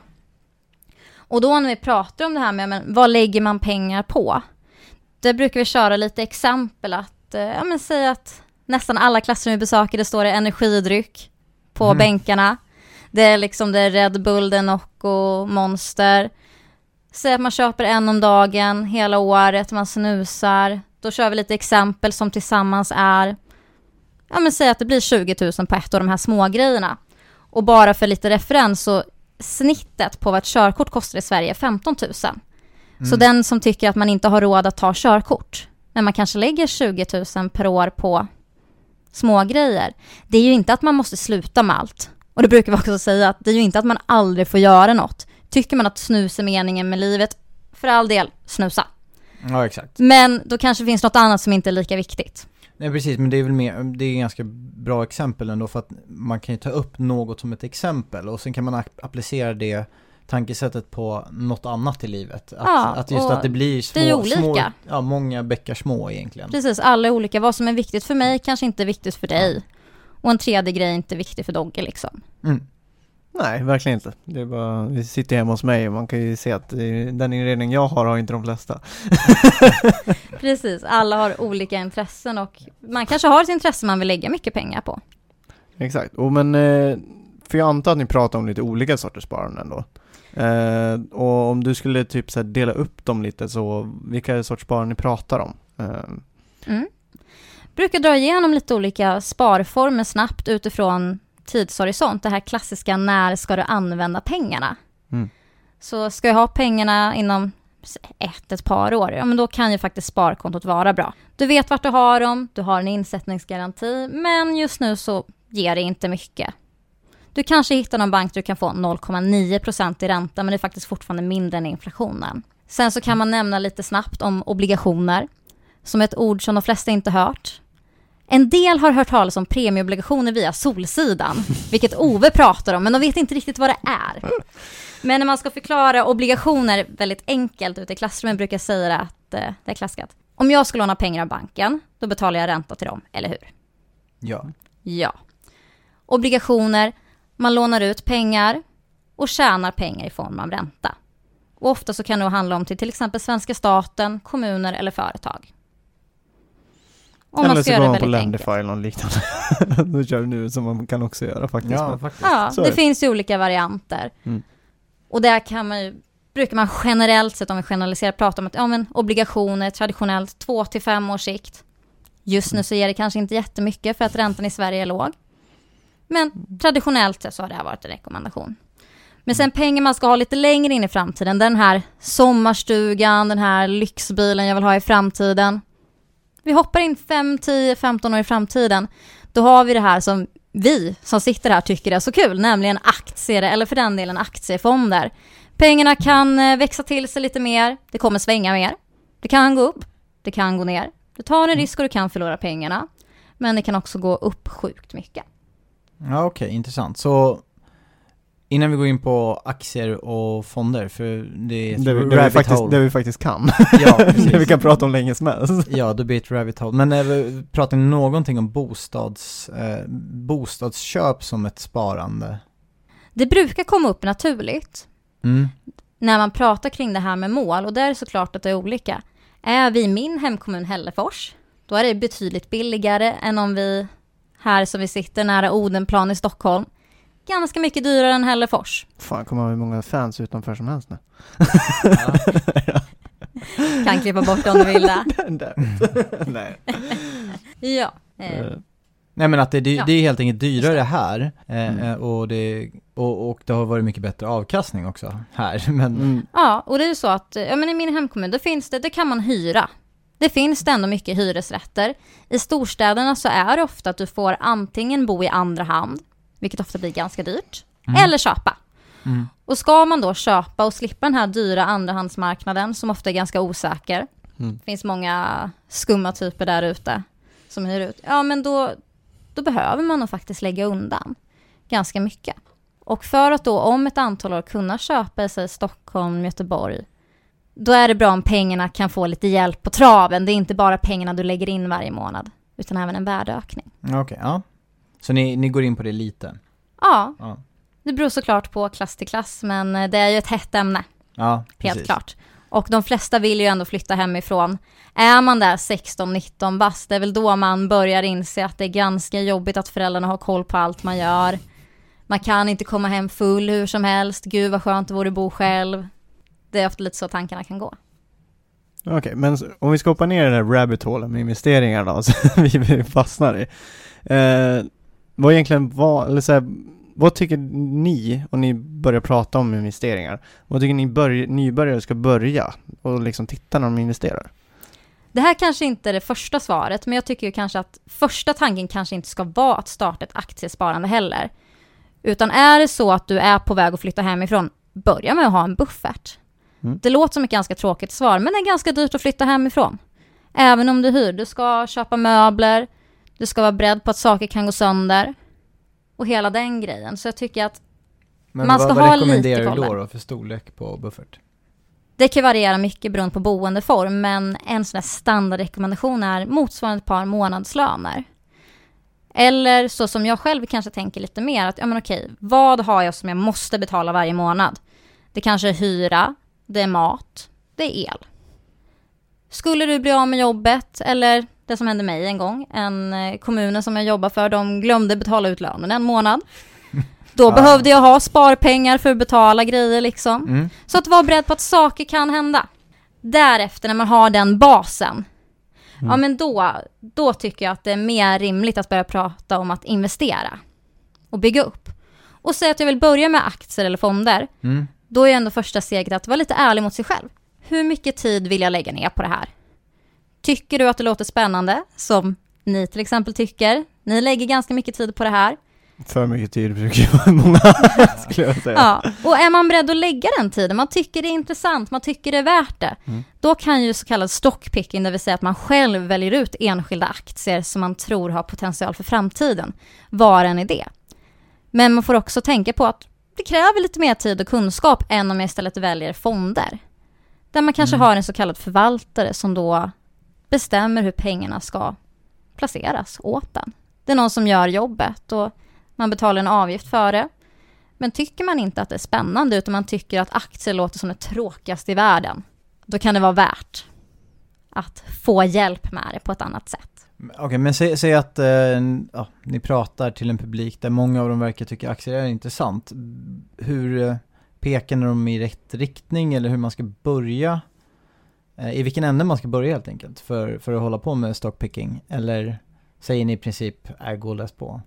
[SPEAKER 3] Och då när vi pratar om det här med vad lägger man pengar på? Där brukar vi köra lite exempel att säga att nästan alla klassrum vi besöker, det står det energidryck på bänkarna. Det är liksom det är Red Bull, det är Nocco, Monster. Säg att man köper en om dagen hela året, man snusar. Då kör vi lite exempel som tillsammans är, säg att det blir 20 000 på ett av de här små grejerna. Och bara för lite referens, så snittet på vad ett körkort kostar i Sverige är 15 000. Så den som tycker att man inte har råd att ta körkort, men man kanske lägger 20 000 per år på små grejer. Det är ju inte att man måste sluta med allt. Och det brukar vi också säga att det är ju inte att man aldrig får göra något. Tycker man att snus är meningen med livet, för all del, snusa.
[SPEAKER 2] Ja, exakt.
[SPEAKER 3] Men då kanske finns något annat som inte är lika viktigt.
[SPEAKER 2] Nej, precis, men det är väl det är ganska bra exempel ändå, för att man kan ju ta upp något som ett exempel och sen kan man applicera det tankesättet på något annat i livet. Att just att det blir små,
[SPEAKER 3] det är olika.
[SPEAKER 2] Små, många bäckar små egentligen.
[SPEAKER 3] Precis, alla är olika. Vad som är viktigt för mig kanske inte är viktigt för dig. Och en tredje grej är inte viktig för Dogge liksom.
[SPEAKER 4] Nej, verkligen inte. Det är bara, vi sitter hemma hos mig och man kan ju se att den inredning jag har inte de flesta.
[SPEAKER 3] Precis, alla har olika intressen och man kanske har ett intresse man vill lägga mycket pengar på.
[SPEAKER 4] Exakt, för jag antar att ni pratar om lite olika sorters sparande ändå. Och om du skulle typ så här dela upp dem lite, så vilka sorts sparande ni pratar om?
[SPEAKER 3] Brukar dra igenom lite olika sparformer snabbt utifrån tidshorisont. Det här klassiska, när ska du använda pengarna? Så ska jag ha pengarna inom ett par år, men då kan ju faktiskt sparkontot vara bra. Du vet vart du har dem, du har en insättningsgaranti, men just nu så ger det inte mycket. Du kanske hittar någon bank där du kan få 0,9% i ränta, men det är faktiskt fortfarande mindre än inflationen. Sen så kan man nämna lite snabbt om obligationer, som är ett ord som de flesta inte hört. En del har hört talas om premieobligationer via Solsidan, vilket Ove pratar om, men de vet inte riktigt vad det är. Men när man ska förklara obligationer väldigt enkelt ute i klassrummet brukar jag säga att det är klassiskt. Om jag skulle låna pengar av banken, då betalar jag ränta till dem, eller hur? Ja. Obligationer, man lånar ut pengar och tjänar pengar i form av ränta. Och ofta så kan det handla om till exempel svenska staten, kommuner eller företag. Om
[SPEAKER 4] eller
[SPEAKER 3] man
[SPEAKER 4] så
[SPEAKER 3] ska
[SPEAKER 4] går
[SPEAKER 3] göra
[SPEAKER 4] man
[SPEAKER 3] det
[SPEAKER 4] på
[SPEAKER 3] väldigt
[SPEAKER 4] Lendify eller något liknande. Då kör du nu som man kan också göra faktiskt.
[SPEAKER 2] Ja,
[SPEAKER 4] Men-
[SPEAKER 2] faktiskt.
[SPEAKER 3] Ja,
[SPEAKER 4] Så är
[SPEAKER 3] det
[SPEAKER 4] det.
[SPEAKER 3] finns ju olika varianter.
[SPEAKER 4] Mm.
[SPEAKER 3] Och där kan man ju, brukar man generellt sett, om vi generaliserar, prata om att obligationer traditionellt 2 till 5 års sikt. Just nu så ger det kanske inte jättemycket för att räntan i Sverige är låg. Men traditionellt så har det här varit en rekommendation. Men sen pengar man ska ha lite längre in i framtiden. Den här sommarstugan, den här lyxbilen jag vill ha i framtiden. Vi hoppar in 5, 10, 15 år i framtiden. Då har vi det här som vi som sitter här tycker är så kul. Nämligen aktier, eller för den delen aktiefonder. Pengarna kan växa till sig lite mer. Det kommer svänga mer. Det kan gå upp. Det kan gå ner. Du tar en risk och du kan förlora pengarna. Men det kan också gå upp sjukt mycket.
[SPEAKER 2] Ja, okej, intressant. Så innan vi går in på aktier och fonder, för det är ett
[SPEAKER 4] det vi faktiskt kan.
[SPEAKER 2] Ja,
[SPEAKER 4] det
[SPEAKER 2] precis.
[SPEAKER 4] vi kan prata om länge som helst.
[SPEAKER 2] Ja, det blir ett rabbit hole. Men pratar ni någonting om bostadsköp som ett sparande?
[SPEAKER 3] Det brukar komma upp naturligt
[SPEAKER 2] Mm.
[SPEAKER 3] när man pratar kring det här med mål. Och där är det såklart att det är olika. Är vi i min hemkommun Hällefors, då är det betydligt billigare än om vi här som vi sitter nära Odenplan i Stockholm. Ganska mycket dyrare än Hällefors.
[SPEAKER 4] Fan, kommer ha hur många fans utanför som helst nu.
[SPEAKER 3] Kan klippa bort om du vill det.
[SPEAKER 4] Nej.
[SPEAKER 3] Ja.
[SPEAKER 2] Nej, men att det
[SPEAKER 3] Ja.
[SPEAKER 2] är helt enkelt dyrare här och det har varit mycket bättre avkastning också här. Men
[SPEAKER 3] Ja, och det är ju så att men i min hemkommun, det kan man hyra. Det finns det ändå mycket hyresrätter. I storstäderna så är det ofta att du får antingen bo i andra hand, vilket ofta blir ganska dyrt, eller köpa.
[SPEAKER 2] Mm.
[SPEAKER 3] Och ska man då köpa och slippa den här dyra andrahandsmarknaden som ofta är ganska osäker. Det finns många skumma typer där ute som hyr ut. Ja, men då behöver man nog faktiskt lägga undan ganska mycket. Och för att då om ett antal år kunna köpa sig i Stockholm, Göteborg, då är det bra om pengarna kan få lite hjälp på traven. Det är inte bara pengarna du lägger in varje månad, utan även en värdeökning.
[SPEAKER 2] okej, ja. Så ni går in på det lite?
[SPEAKER 3] Ja,
[SPEAKER 2] Ja,
[SPEAKER 3] det beror såklart på klass till klass, men det är ju ett hett ämne,
[SPEAKER 2] ja
[SPEAKER 3] helt
[SPEAKER 2] precis.
[SPEAKER 3] klart. Och de flesta vill ju ändå flytta hemifrån. Är man där 16-19 bast, det är väl då man börjar inse att det är ganska jobbigt att föräldrarna har koll på allt man gör. Man kan inte komma hem full hur som helst. Gud vad skönt det vore att bo själv. Det är ofta lite så tankarna kan gå.
[SPEAKER 4] Okej, men om vi ska hoppa ner i den här rabbit hole med investeringar då, så vi fastnar i. Vad tycker ni, om ni börjar prata om investeringar, vad tycker ni nybörjare ska börja och liksom titta när de investerar?
[SPEAKER 3] Det här kanske inte är det första svaret, men jag tycker ju kanske att första tanken kanske inte ska vara att starta ett aktiesparande heller. Utan är det så att du är på väg att flytta hemifrån, börja med att ha en buffert. Det låter som ett ganska tråkigt svar, men det är ganska dyrt att flytta hemifrån. Även om du hyr, du ska köpa möbler, du ska vara beredd på att saker kan gå sönder. Och hela den grejen. Så jag tycker att
[SPEAKER 2] Men
[SPEAKER 3] man ska
[SPEAKER 2] vad
[SPEAKER 3] ha lite
[SPEAKER 2] rekommenderar
[SPEAKER 3] koll
[SPEAKER 2] du
[SPEAKER 3] där.
[SPEAKER 2] då för storlek på buffert?
[SPEAKER 3] Det kan variera mycket beroende på boendeform, men en sån här standardrekommendation är motsvarande ett par månadslöner. Eller så som jag själv kanske tänker lite mer att, ja men okej, vad har jag som jag måste betala varje månad? Det kanske är hyra, det är mat, det är el. Skulle du bli av med jobbet, eller det som hände mig en gång, kommunen som jag jobbar för, de glömde betala ut lönen en månad. Då behövde jag ha sparpengar för att betala grejer liksom. Så att vara beredd på att saker kan hända. Därefter när man har den basen, ja men då tycker jag att det är mer rimligt att börja prata om att investera och bygga upp. Och säga att jag vill börja med aktier eller fonder. Då är ändå första steget att vara lite ärlig mot sig själv. Hur mycket tid vill jag lägga ner på det här? Tycker du att det låter spännande, som ni till exempel tycker? Ni lägger ganska mycket tid på det här.
[SPEAKER 4] För mycket tid brukar ju vara många, skulle jag säga.
[SPEAKER 3] Ja, och är man beredd att lägga den tiden, man tycker det är intressant, man tycker det är värt det, då kan ju så kallad stockpicking, det vill säga att man själv väljer ut enskilda aktier som man tror har potential för framtiden, vara en idé. Men man får också tänka på att det kräver lite mer tid och kunskap än om jag istället väljer fonder. Där man kanske har en så kallad förvaltare som då bestämmer hur pengarna ska placeras åt den. Det är någon som gör jobbet och man betalar en avgift för det. Men tycker man inte att det är spännande utan man tycker att aktier låter som det tråkigaste i världen, då kan det vara värt att få hjälp med det på ett annat sätt.
[SPEAKER 2] Okej, men säg att ni pratar till en publik där många av dem verkar tycka aktier är intressant. Hur pekar de i rätt riktning eller hur man ska börja? I vilken ände man ska börja helt enkelt för att hålla på med stockpicking? Eller säger ni i princip gå och läs på?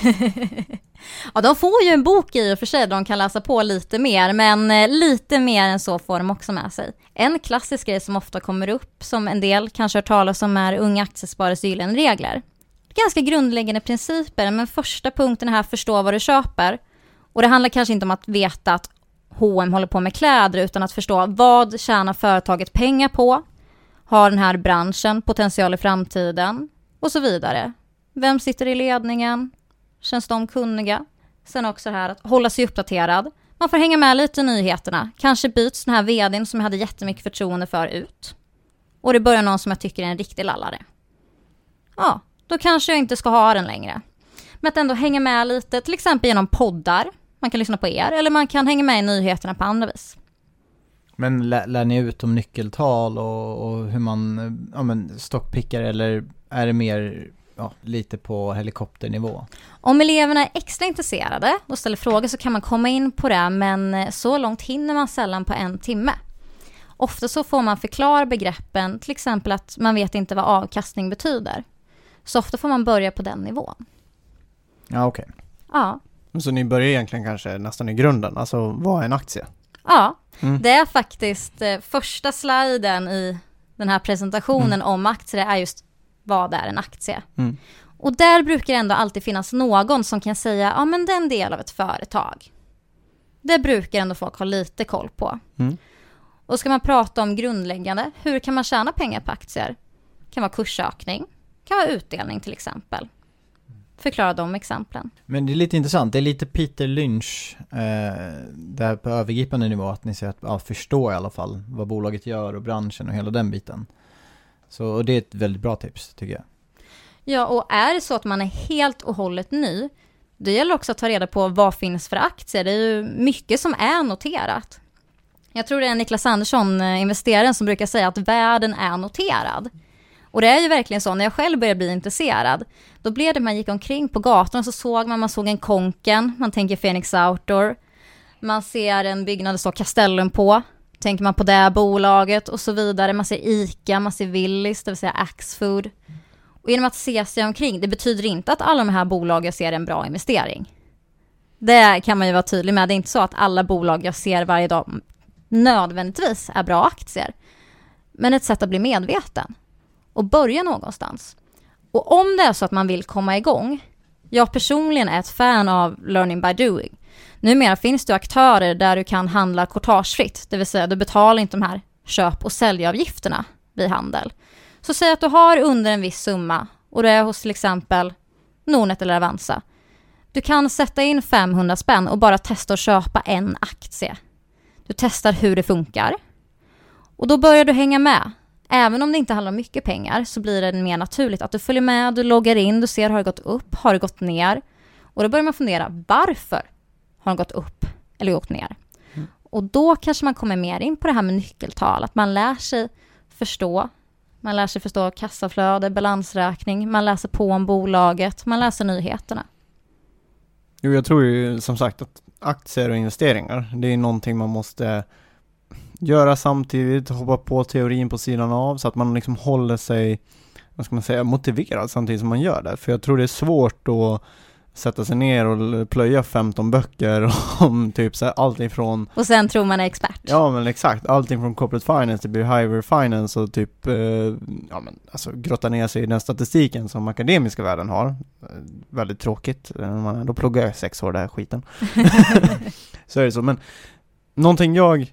[SPEAKER 3] Ja, de får ju en bok i och för sig, de kan läsa på lite mer, men lite mer än så får de också med sig. En klassisk grej som ofta kommer upp, som en del kanske har talat om, är unga aktiesparares gyllene regler. Ganska grundläggande principer, men första punkten är här: förstå vad du köper. Och det handlar kanske inte om att veta att H&M håller på med kläder, utan att förstå vad tjänar företaget pengar på, har den här branschen potential i framtiden och så vidare. Vem sitter i ledningen? Känns de kunniga? Sen också här att hålla sig uppdaterad. Man får hänga med lite i nyheterna. Kanske byts den här vdn som jag hade jättemycket förtroende för ut. Och det börjar någon som jag tycker är en riktig lallare. Ja, då kanske jag inte ska ha den längre. Men att ändå hänga med lite, till exempel genom poddar. Man kan lyssna på er, eller man kan hänga med i nyheterna på andra vis.
[SPEAKER 2] Men lär ni ut om nyckeltal och hur man stockpickar, eller är det mer lite på helikopternivå?
[SPEAKER 3] Om eleverna är extra intresserade och ställer frågor så kan man komma in på det, men så långt hinner man sällan på 1 timme. Ofta så får man förklara begreppen, till exempel att man vet inte vad avkastning betyder. Så ofta får man börja på den nivån.
[SPEAKER 2] Ja, okej.
[SPEAKER 3] Ja.
[SPEAKER 4] Så ni börjar egentligen kanske nästan i grunden, alltså vad är en aktie?
[SPEAKER 3] Ja, det är faktiskt första sliden i den här presentationen om aktier är just vad är en aktie. Och där brukar det ändå alltid finnas någon som kan säga, ja men det är en del av ett företag. Det brukar ändå folk ha lite koll på. Och ska man prata om grundläggande, hur kan man tjäna pengar på aktier? Det kan vara kursökning, kan vara utdelning till exempel. Förklara de exemplen.
[SPEAKER 2] Men det är lite intressant, det är lite Peter Lynch där på övergripande nivå, att ni säger att förstå i alla fall vad bolaget gör och branschen och hela den biten. Så det är ett väldigt bra tips tycker jag.
[SPEAKER 3] Ja, och är det så att man är helt och hållet ny, det gäller också att ta reda på vad finns för aktier. Det är ju mycket som är noterat. Jag tror det är Niklas Andersson, investeraren, som brukar säga att världen är noterad. Och det är ju verkligen så, när jag själv började bli intresserad, då blev det man gick omkring på gatan och så såg man såg en Konken, man tänker Phoenix Outdoor. Man ser en byggnad det står Castellum på, tänker man på det bolaget och så vidare. Man ser ICA, man ser Willys, det vill säga Axfood. Och genom att se sig omkring, det betyder inte att alla de här bolagen ser en bra investering. Det kan man ju vara tydlig med. Det är inte så att alla bolag jag ser varje dag nödvändigtvis är bra aktier. Men ett sätt att bli medveten och börja någonstans. Och om det är så att man vill komma igång, jag personligen är ett fan av learning by doing. Numera finns det aktörer där du kan handla courtagefritt, det vill säga du betalar inte de här köp- och säljavgifterna vid handel. Så säg att du har under en viss summa och du är hos till exempel Nordnet eller Avanza. Du kan sätta in 500 spänn och bara testa att köpa en aktie. Du testar hur det funkar. Och då börjar du hänga med. Även om det inte handlar om mycket pengar så blir det mer naturligt att du följer med, du loggar in, du ser har det gått upp, har det gått ner. Och då börjar man fundera, varför har det gått upp eller gått ner? Och då kanske man kommer mer in på det här med nyckeltal. Att man lär sig förstå. Man lär sig förstå kassaflöde, balansräkning. Man läser på om bolaget. Man läser nyheterna.
[SPEAKER 4] Jo, jag tror ju som sagt att aktier och investeringar, det är någonting man måste göra samtidigt, hoppa på teorin på sidan av så att man liksom håller sig, vad ska man säga, motiverad samtidigt som man gör det. För jag tror det är svårt att sätta sig ner och plöja 15 böcker om typ så här, allt ifrån...
[SPEAKER 3] Och sen tror man är expert.
[SPEAKER 4] Ja, men exakt. Allting från corporate finance till behavior finance och typ alltså grotta ner sig i den statistiken som akademiska världen har. Väldigt tråkigt. Då pluggar jag 6 år, det här skiten. Så är det så. Men någonting jag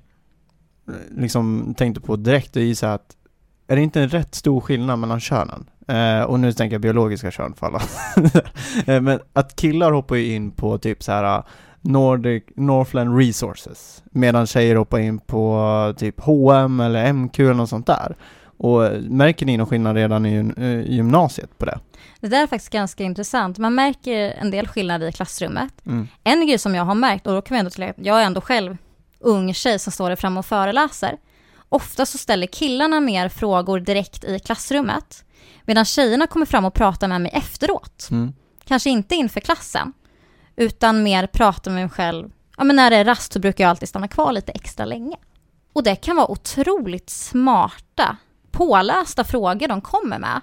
[SPEAKER 4] liksom tänkte på direkt är så att är det inte en rätt stor skillnad mellan könen? Och nu tänker jag biologiska kön för alla. Men att killar hoppar in på typ så här Northland Resources medan tjejer hoppar in på typ H&M eller MQ eller något sånt där. Och märker ni någon skillnad redan i gymnasiet på det?
[SPEAKER 3] Det där är faktiskt ganska intressant. Man märker en del skillnader i klassrummet. En grej som jag har märkt, och då kan vi ändå tillägga att jag är ändå själv ung tjej som står där fram och föreläser. Ofta så ställer killarna mer frågor direkt i klassrummet. Medan tjejerna kommer fram och pratar med mig efteråt. Kanske inte inför klassen. Utan mer prata med mig själv. Ja, men när det är rast så brukar jag alltid stanna kvar lite extra länge. Och det kan vara otroligt smarta, pålästa frågor de kommer med.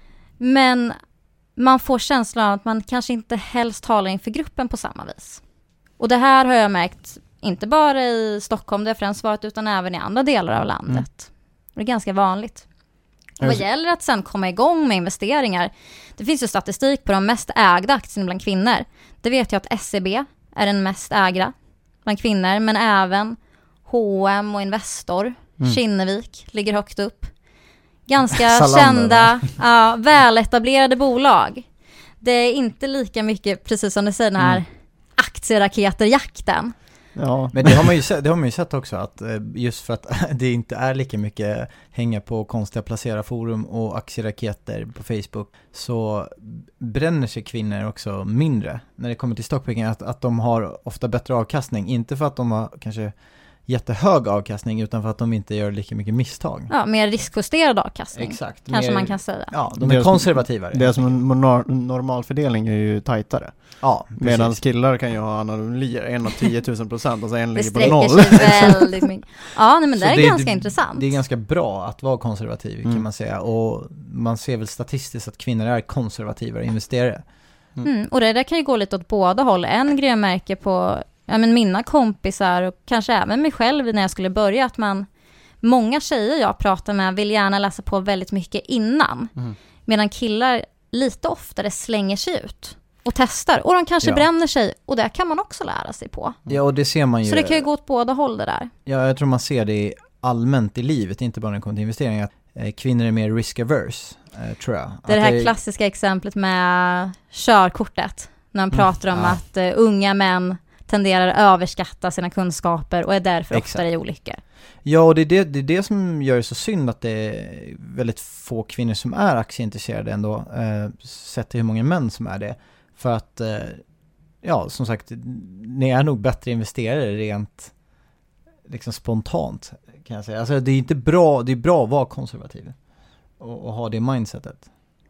[SPEAKER 3] Men man får känslan av att man kanske inte helst talar inför gruppen på samma vis. Och det här har jag märkt inte bara i Stockholm där jag främst varit, utan även i andra delar av landet. Det är ganska vanligt. Och vad gäller att sen komma igång med investeringar, det finns ju statistik på de mest ägda aktierna bland kvinnor. Det vet jag att SEB är den mest ägda bland kvinnor, men även H&M och Investor, Kinnevik ligger högt upp. Ganska kända, väletablerade bolag. Det är inte lika mycket, precis som du säger, den här aktieraketerjakten.
[SPEAKER 2] Ja. Men det har man ju sett också, att just för att det inte är lika mycket hänga på konstiga placera forum och aktieraketer på Facebook, så bränner sig kvinnor också mindre när det kommer till stockpicking, att de har ofta bättre avkastning, inte för att de har kanske jättehög avkastning, utan för att de inte gör lika mycket misstag.
[SPEAKER 3] Ja, mer riskjusterad avkastning.
[SPEAKER 2] Exakt.
[SPEAKER 3] Kanske man kan säga.
[SPEAKER 2] Ja, de är konservativare.
[SPEAKER 4] Det som en normalfördelning är ju tajtare.
[SPEAKER 2] Ja,
[SPEAKER 4] medan killar kan ju ha anomalier, 1 av 10 000%, alltså en ligger på
[SPEAKER 3] noll.
[SPEAKER 4] Det
[SPEAKER 3] sträcker sig väldigt mycket. Ja, nej, men det är ganska intressant.
[SPEAKER 2] Det är ganska bra att vara konservativ, kan man säga. Och man ser väl statistiskt att kvinnor är konservativare investerare.
[SPEAKER 3] Och det där kan ju gå lite åt båda håll. En grej jag märker på mina kompisar och kanske även mig själv när jag skulle börja, att många tjejer jag pratar med vill gärna läsa på väldigt mycket innan. Medan killar lite oftare slänger sig ut och testar. Och de kanske bränner sig, och det kan man också lära sig på.
[SPEAKER 2] Ja, och det ser man ju.
[SPEAKER 3] Så det kan ju gå åt båda håll det där.
[SPEAKER 2] Ja, jag tror man ser det allmänt i livet, inte bara när det kommer till investeringar. Kvinnor är mer risk-averse, tror jag.
[SPEAKER 3] Det är det här klassiska exemplet med körkortet. När man pratar om att unga män tenderar att överskatta sina kunskaper och är därför oftare i olyckor. Ja,
[SPEAKER 2] och det är det som gör det så synd att det är väldigt få kvinnor som är aktieintresserade ändå, sett till hur många män som är det. För att, som sagt, ni är nog bättre investerare rent liksom spontant, kan jag säga. Alltså det är inte bra, det är bra att vara konservativ och ha det mindsetet.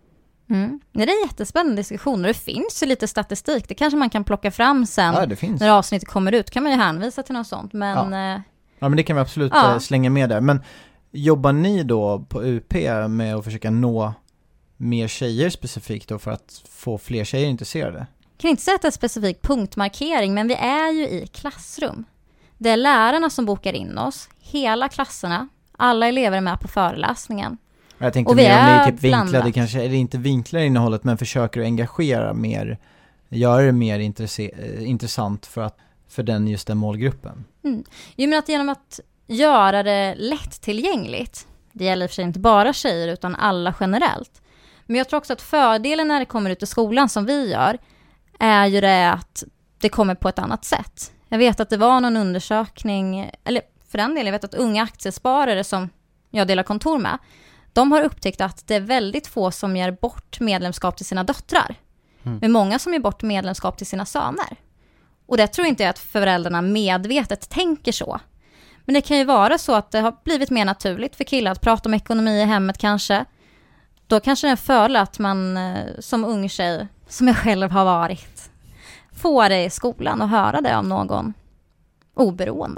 [SPEAKER 3] Det är en jättespännande diskussion, och det finns ju lite statistik. Det kanske man kan plocka fram sen när avsnittet kommer ut. Kan man ju hänvisa till något sånt. Men,
[SPEAKER 2] ja, men det kan vi absolut slänga med där. Men jobbar ni då på UP med att försöka nå mer tjejer specifikt då, för att få fler tjejer intresserade?
[SPEAKER 3] Jag kan inte säga att det är specifik punktmarkering, men vi är ju i klassrum. Det är lärarna som bokar in oss, hela klasserna, alla elever är med på föreläsningen.
[SPEAKER 2] Jag tänkte mer om ni är typ vinklade, kanske är det inte vinklar i innehållet, men försöker att engagera mer, göra det mer intressant för just den målgruppen.
[SPEAKER 3] Jo, men att genom att göra det lättillgängligt, det gäller för sig inte bara tjejer utan alla generellt. Men jag tror också att fördelen när det kommer ut i skolan som vi gör är ju det att det kommer på ett annat sätt. Jag vet att det var någon undersökning, eller för den delen, jag vet att unga aktiesparare som jag delar kontor med, de har upptäckt att det är väldigt få som ger bort medlemskap till sina döttrar. Men många som ger bort medlemskap till sina söner. Och det tror inte jag att föräldrarna medvetet tänker så. Men det kan ju vara så att det har blivit mer naturligt för killar att prata om ekonomi i hemmet kanske. Då kanske det är en fördel att man som ung tjej, som jag själv har varit, får det i skolan och höra det av någon oberoende.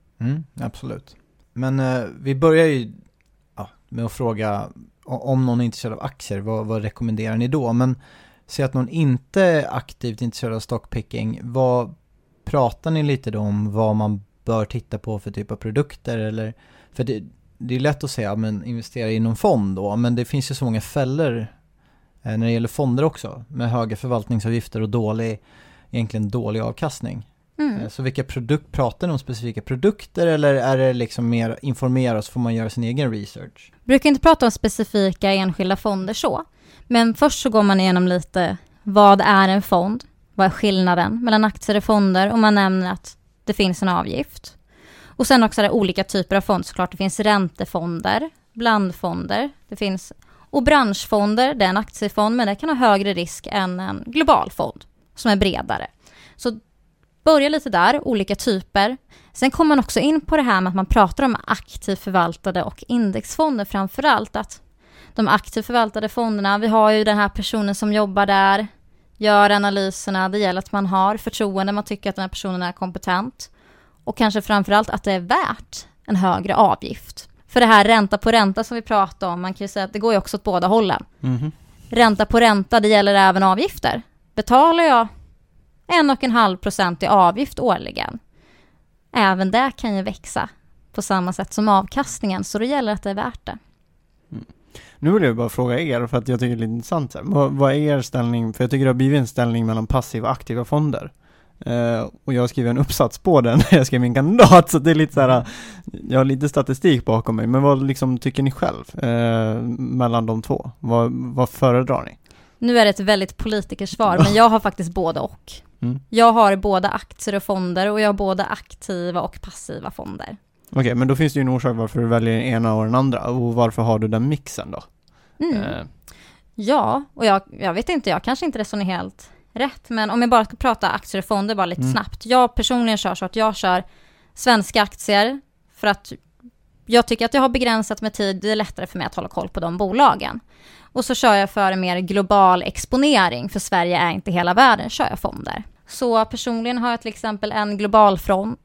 [SPEAKER 2] Absolut. Men vi börjar ju med att fråga om någon är intresserad av aktier, vad rekommenderar ni då? Men säg att någon inte är aktivt intresserad av stockpicking, vad pratar ni lite då om vad man bör titta på för typ av produkter? Eller, för det är lätt att säga, men investera i någon fond då, men det finns ju så många fällor när det gäller fonder också, med höga förvaltningsavgifter och egentligen dålig avkastning. Så vilka pratar ni om specifika produkter, eller är det liksom mer informera så får man göra sin egen research?
[SPEAKER 3] Brukar inte prata om specifika enskilda fonder så, men först så går man igenom lite vad är en fond, vad är skillnaden mellan aktier och fonder, och man nämner att det finns en avgift. Och sen också är det olika typer av fonder, såklart det finns räntefonder blandfonder, det finns och branschfonder, det är en aktiefond men det kan ha högre risk än en global fond som är bredare. Så börja lite där, olika typer. Sen kommer man också in på det här med att man pratar om aktivt förvaltade och indexfonder framförallt. Att de aktivt förvaltade fonderna, vi har ju den här personen som jobbar där, gör analyserna, det gäller att man har förtroende, man tycker att den här personen är kompetent. Och kanske framförallt att det är värt en högre avgift. För det här ränta på ränta som vi pratar om, man kan ju säga att det går ju också åt båda hållen. Ränta på ränta, det gäller även avgifter. Betalar jag 1,5% i avgift årligen, även det kan ju växa på samma sätt som avkastningen, så det gäller att det är värt det.
[SPEAKER 4] Nu vill jag bara fråga er, för att jag tycker det är intressant här. Vad är er ställning? För jag tycker det har blivit en ställning mellan passiva och aktiva fonder. Och jag skriver en uppsats på den när jag skrev min kandidat, så det är lite så här, jag har lite statistik bakom mig. Men vad liksom tycker ni själv mellan de två? Vad föredrar ni?
[SPEAKER 3] Nu är det ett väldigt politikersvar, men jag har faktiskt både och. Jag har både aktier och fonder och jag har både aktiva och passiva fonder.
[SPEAKER 4] Okej, men då finns det ju en orsak varför du väljer den ena och den andra. Och varför har du den mixen då?
[SPEAKER 3] Ja, och jag vet inte, jag kanske inte resonerar helt rätt. Men om jag bara ska prata aktier och fonder bara lite snabbt. Jag personligen kör så att jag kör svenska aktier för att jag tycker att jag har begränsat med tid. Det är lättare för mig att hålla koll på de bolagen. Och så kör jag för en mer global exponering, för Sverige är inte hela världen, kör jag fonder. Så personligen har jag till exempel en global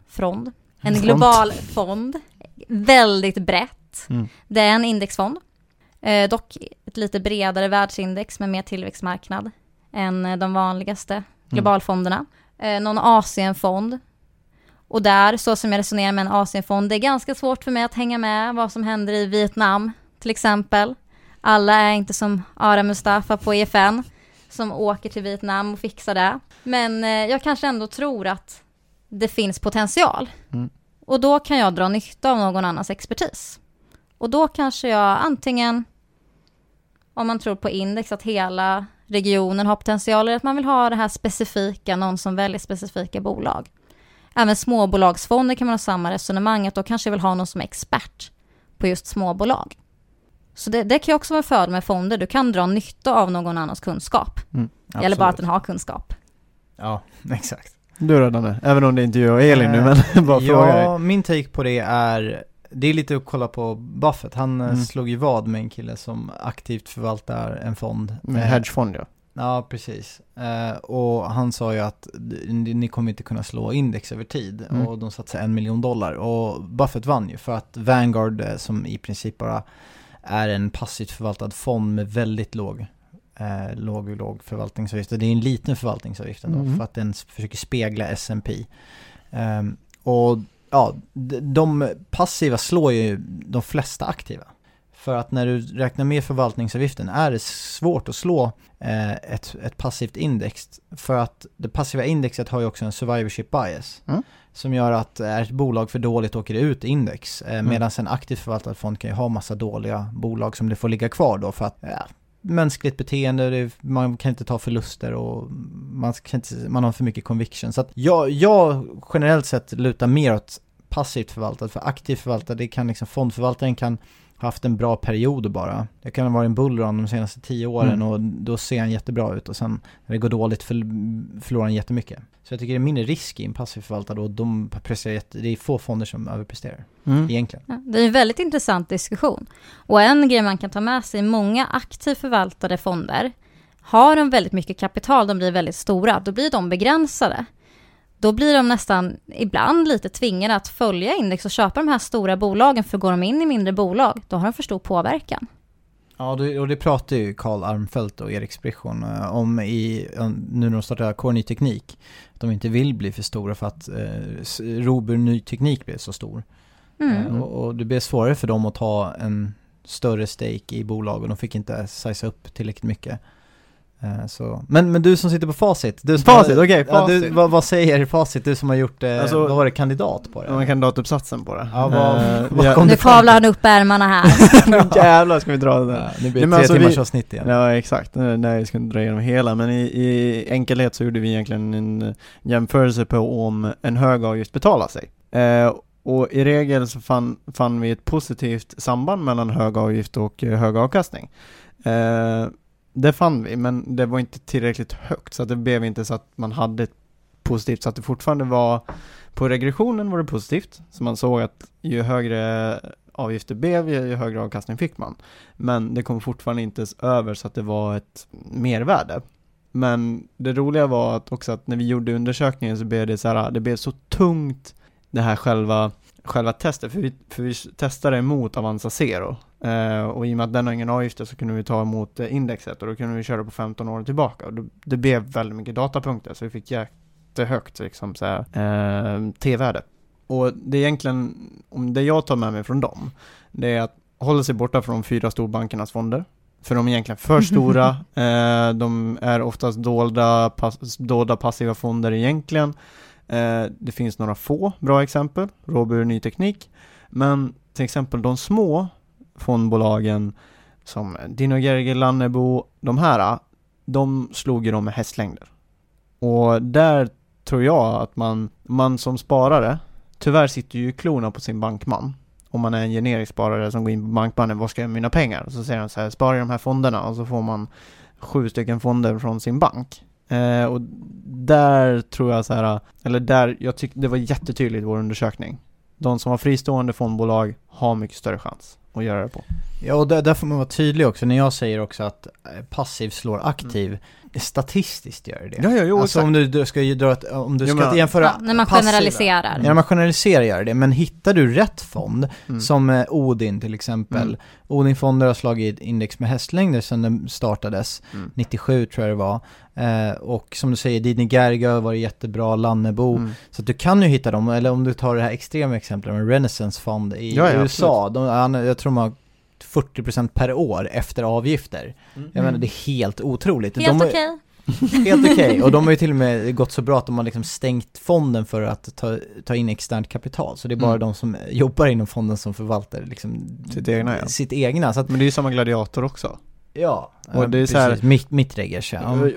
[SPEAKER 3] global fond, väldigt brett. Det är en indexfond, dock ett lite bredare världsindex med mer tillväxtmarknad än de vanligaste globalfonderna. Någon Asienfond. Och där, så som jag resonerar med en Asienfond, det är ganska svårt för mig att hänga med vad som händer i Vietnam till exempel. Alla är inte som Ara Mustafa på EFN som åker till Vietnam och fixar det. Men jag kanske ändå tror att det finns potential. Och då kan jag dra nytta av någon annans expertis. Och då kanske jag antingen, om man tror på index, att hela regionen har potential, eller att man vill ha det här specifika, någon som väljer specifika bolag. Även småbolagsfonder kan man ha samma resonemang, att då kanske jag vill ha någon som är expert på just småbolag. Så det kan ju också vara fördel med fonder. Du kan dra nytta av någon annans kunskap. Eller bara att den har kunskap.
[SPEAKER 2] Ja, exakt.
[SPEAKER 4] Du då, Danne? Även om det inte är Elin nu, men bara fråga dig.
[SPEAKER 2] Min take på det är lite att kolla på Buffett. Han slog ju vad med en kille som aktivt förvaltar en fond.
[SPEAKER 4] Med hedgefond, ja.
[SPEAKER 2] Ja, precis. Och han sa ju att ni kommer inte kunna slå index över tid. Och de satsade $1 million. Och Buffett vann ju för att Vanguard, som i princip bara är en passivt förvaltad fond med väldigt låg förvaltningsavgift. Det är en liten förvaltningsavgift ändå, för att den försöker spegla S&P. Och ja, de passiva slår ju de flesta aktiva. För att när du räknar med förvaltningsavgiften är det svårt att slå ett passivt index. För att det passiva indexet har ju också en survivorship bias. Som gör att är ett bolag för dåligt åker det ut index. Medan en aktivt förvaltad fond kan ju ha massa dåliga bolag som det får ligga kvar då. För att mänskligt beteende, man kan inte ta förluster och man har för mycket conviction. Så att jag generellt sett lutar mer åt passivt förvaltat. För aktivt förvaltat, det kan liksom, fondförvaltaren kan haft en bra period bara. Det kan ha varit en bullrun de senaste 10 åren och då ser han jättebra ut och sen när det går dåligt förlorar han jättemycket. Så jag tycker det är mindre risk i en passiv förvaltare och de presterar det är få fonder som överpresterar egentligen.
[SPEAKER 3] Ja, det är en väldigt intressant diskussion. Och en grej man kan ta med sig, många aktivt förvaltade fonder har de väldigt mycket kapital, de blir väldigt stora, då blir de begränsade. Då blir de nästan ibland lite tvingade att följa index och köpa de här stora bolagen, för går de in i mindre bolag, då har de för stor påverkan.
[SPEAKER 2] Ja, och det pratar ju Carl Armfelt och Erik Sprichon om nu när de startar Core Ny Teknik. Att de inte vill bli för stora för att Robur Ny Teknik blir så stor. Och det blir svårare för dem att ta en större stake i bolag och de fick inte size upp tillräckligt mycket. Så. Men du som sitter på Facit.
[SPEAKER 4] Facit.
[SPEAKER 2] Vad säger Facit? Du som har gjort vad var det, kandidat på det?
[SPEAKER 4] Ja, kandidatuppsatsen på det.
[SPEAKER 3] Ja, nu kavlar han upp ärmarna här.
[SPEAKER 4] Jävlar ska vi dra det där.
[SPEAKER 2] Nu blir det 3 timmars avsnitt igen.
[SPEAKER 4] Ja, exakt. Nej, jag ska inte dra igenom hela. Men i enkelhet så gjorde vi egentligen en jämförelse på om en hög avgift betalar sig. Och i regel så fann vi ett positivt samband mellan hög avgift och hög avkastning. Det fann vi, men det var inte tillräckligt högt, så att det blev inte så att man hade ett positivt, så att det fortfarande var, på regressionen var det positivt, så man såg att ju högre avgifter blev, ju högre avkastning fick man. Men det kom fortfarande inte över så att det var ett mervärde. Men det roliga var att också att när vi gjorde undersökningen så blev det så här, det blev så tungt det här själva testet, för vi testade emot Avanza Zero. Och i och med att den har ingen avgifter så kunde vi ta emot indexet, och då kunde vi köra på 15 år tillbaka. Och det blev väldigt mycket datapunkter, så vi fick jättehögt liksom, T-värde. Och det är egentligen, om det jag tar med mig från dem, det är att hålla sig borta från de 4 storbankernas fonder. För de är egentligen för stora. De är oftast dolda passiva fonder egentligen. Det finns några få bra exempel, Robur Ny Teknik. Men till exempel de små fondbolagen som Dino Gerge, Lannebo, de slog ju dem med hästlängder. Och där tror jag att man som sparare, tyvärr sitter ju i klorna på sin bankman. Om man är en generisk sparare som går in på bankmannen, vad ska jag med mina pengar? Så säger han så här, spara i de här fonderna, och så får man 7 stycken fonder från sin bank. Och där tror jag så här, eller där jag tyckte det var jättetydligt i vår undersökning. De som har fristående fondbolag har mycket större chans att göra det på.
[SPEAKER 2] Ja, och där får man vara tydlig också när jag säger också att passiv slår aktiv. Statistiskt gör det.
[SPEAKER 4] Ja,
[SPEAKER 2] alltså om du ska jämföra,
[SPEAKER 3] ja, när man generaliserar.
[SPEAKER 2] Ja, när man generaliserar gör det. Men hittar du rätt fond, som Odin till exempel. Odin-fonder har slagit index med hästlängder sedan den startades. 97 tror jag det var. Och som du säger, Dino Gerge var jättebra, Lannebo. Så att du kan ju hitta dem. Eller om du tar det här extrema exemplet med Renaissance Fond i USA. Jag tror man har 40% per år efter avgifter. Jag menar, det är helt otroligt.
[SPEAKER 3] Helt okej.
[SPEAKER 2] Helt okej. Och de har ju till och med gått så bra att de har liksom stängt fonden för att ta in externt kapital. Så det är bara de som jobbar inom fonden som förvaltar liksom sitt egna. Så att,
[SPEAKER 4] men det är ju samma gladiator också.
[SPEAKER 2] Ja,
[SPEAKER 4] och det är så här,
[SPEAKER 2] mittreggers.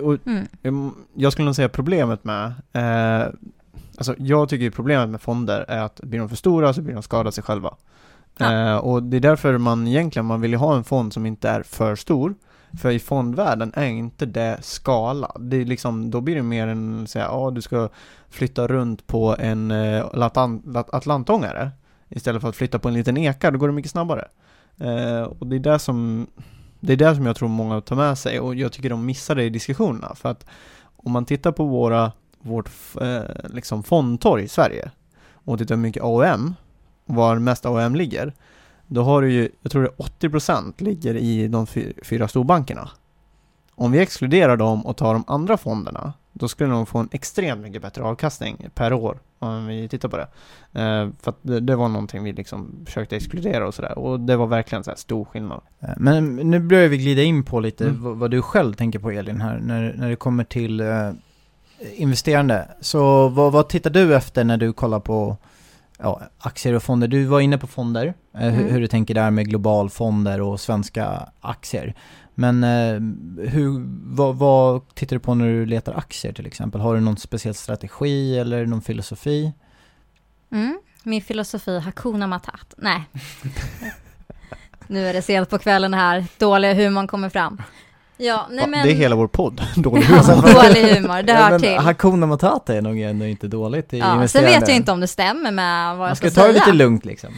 [SPEAKER 4] Jag skulle nog säga problemet med alltså jag tycker problemet med fonder är att blir de för stora så blir de skada sig själva. Och det är därför man vill ju ha en fond som inte är för stor, för i fondvärlden är inte det skala. Det är liksom, då blir det mer en du ska flytta runt på en atlantångare istället för att flytta på en liten eka, då går det mycket snabbare. Och det är det som jag tror många tar med sig, och jag tycker de missar det i diskussionerna, för att om man tittar på vårt liksom fondtorg i Sverige och tittar hur mycket AOM, var mest AOM ligger, då har du ju, jag tror det är 80% ligger i de 4 storbankerna. Om vi exkluderar dem och tar de andra fonderna, då skulle de få en extremt mycket bättre avkastning per år om vi tittar på det. För att det var någonting vi liksom försökte exkludera och sådär, och det var verkligen så här stor skillnad.
[SPEAKER 2] Men nu börjar vi glida in på lite vad du själv tänker på, Elin, här när det kommer till investerande. Så vad tittar du efter när du kollar på aktier och fonder? Du var inne på fonder, hur du tänker där med globalfonder och svenska aktier. Men vad tittar du på när du letar aktier till exempel? Har du någon speciell strategi eller någon filosofi?
[SPEAKER 3] Min filosofi, Hakuna Matata. Nej. Nu är det sent på kvällen här. Dålig humor kommer fram. Ja, nej, men...
[SPEAKER 4] Det är hela vår podd. Dålig
[SPEAKER 3] humor, det hör till.
[SPEAKER 2] Hakuna Matata är nog ändå inte dåligt i investerande.
[SPEAKER 3] Sen vet jag inte om det stämmer med vad jag ska säga.
[SPEAKER 2] Man ska ta det lite lugnt liksom.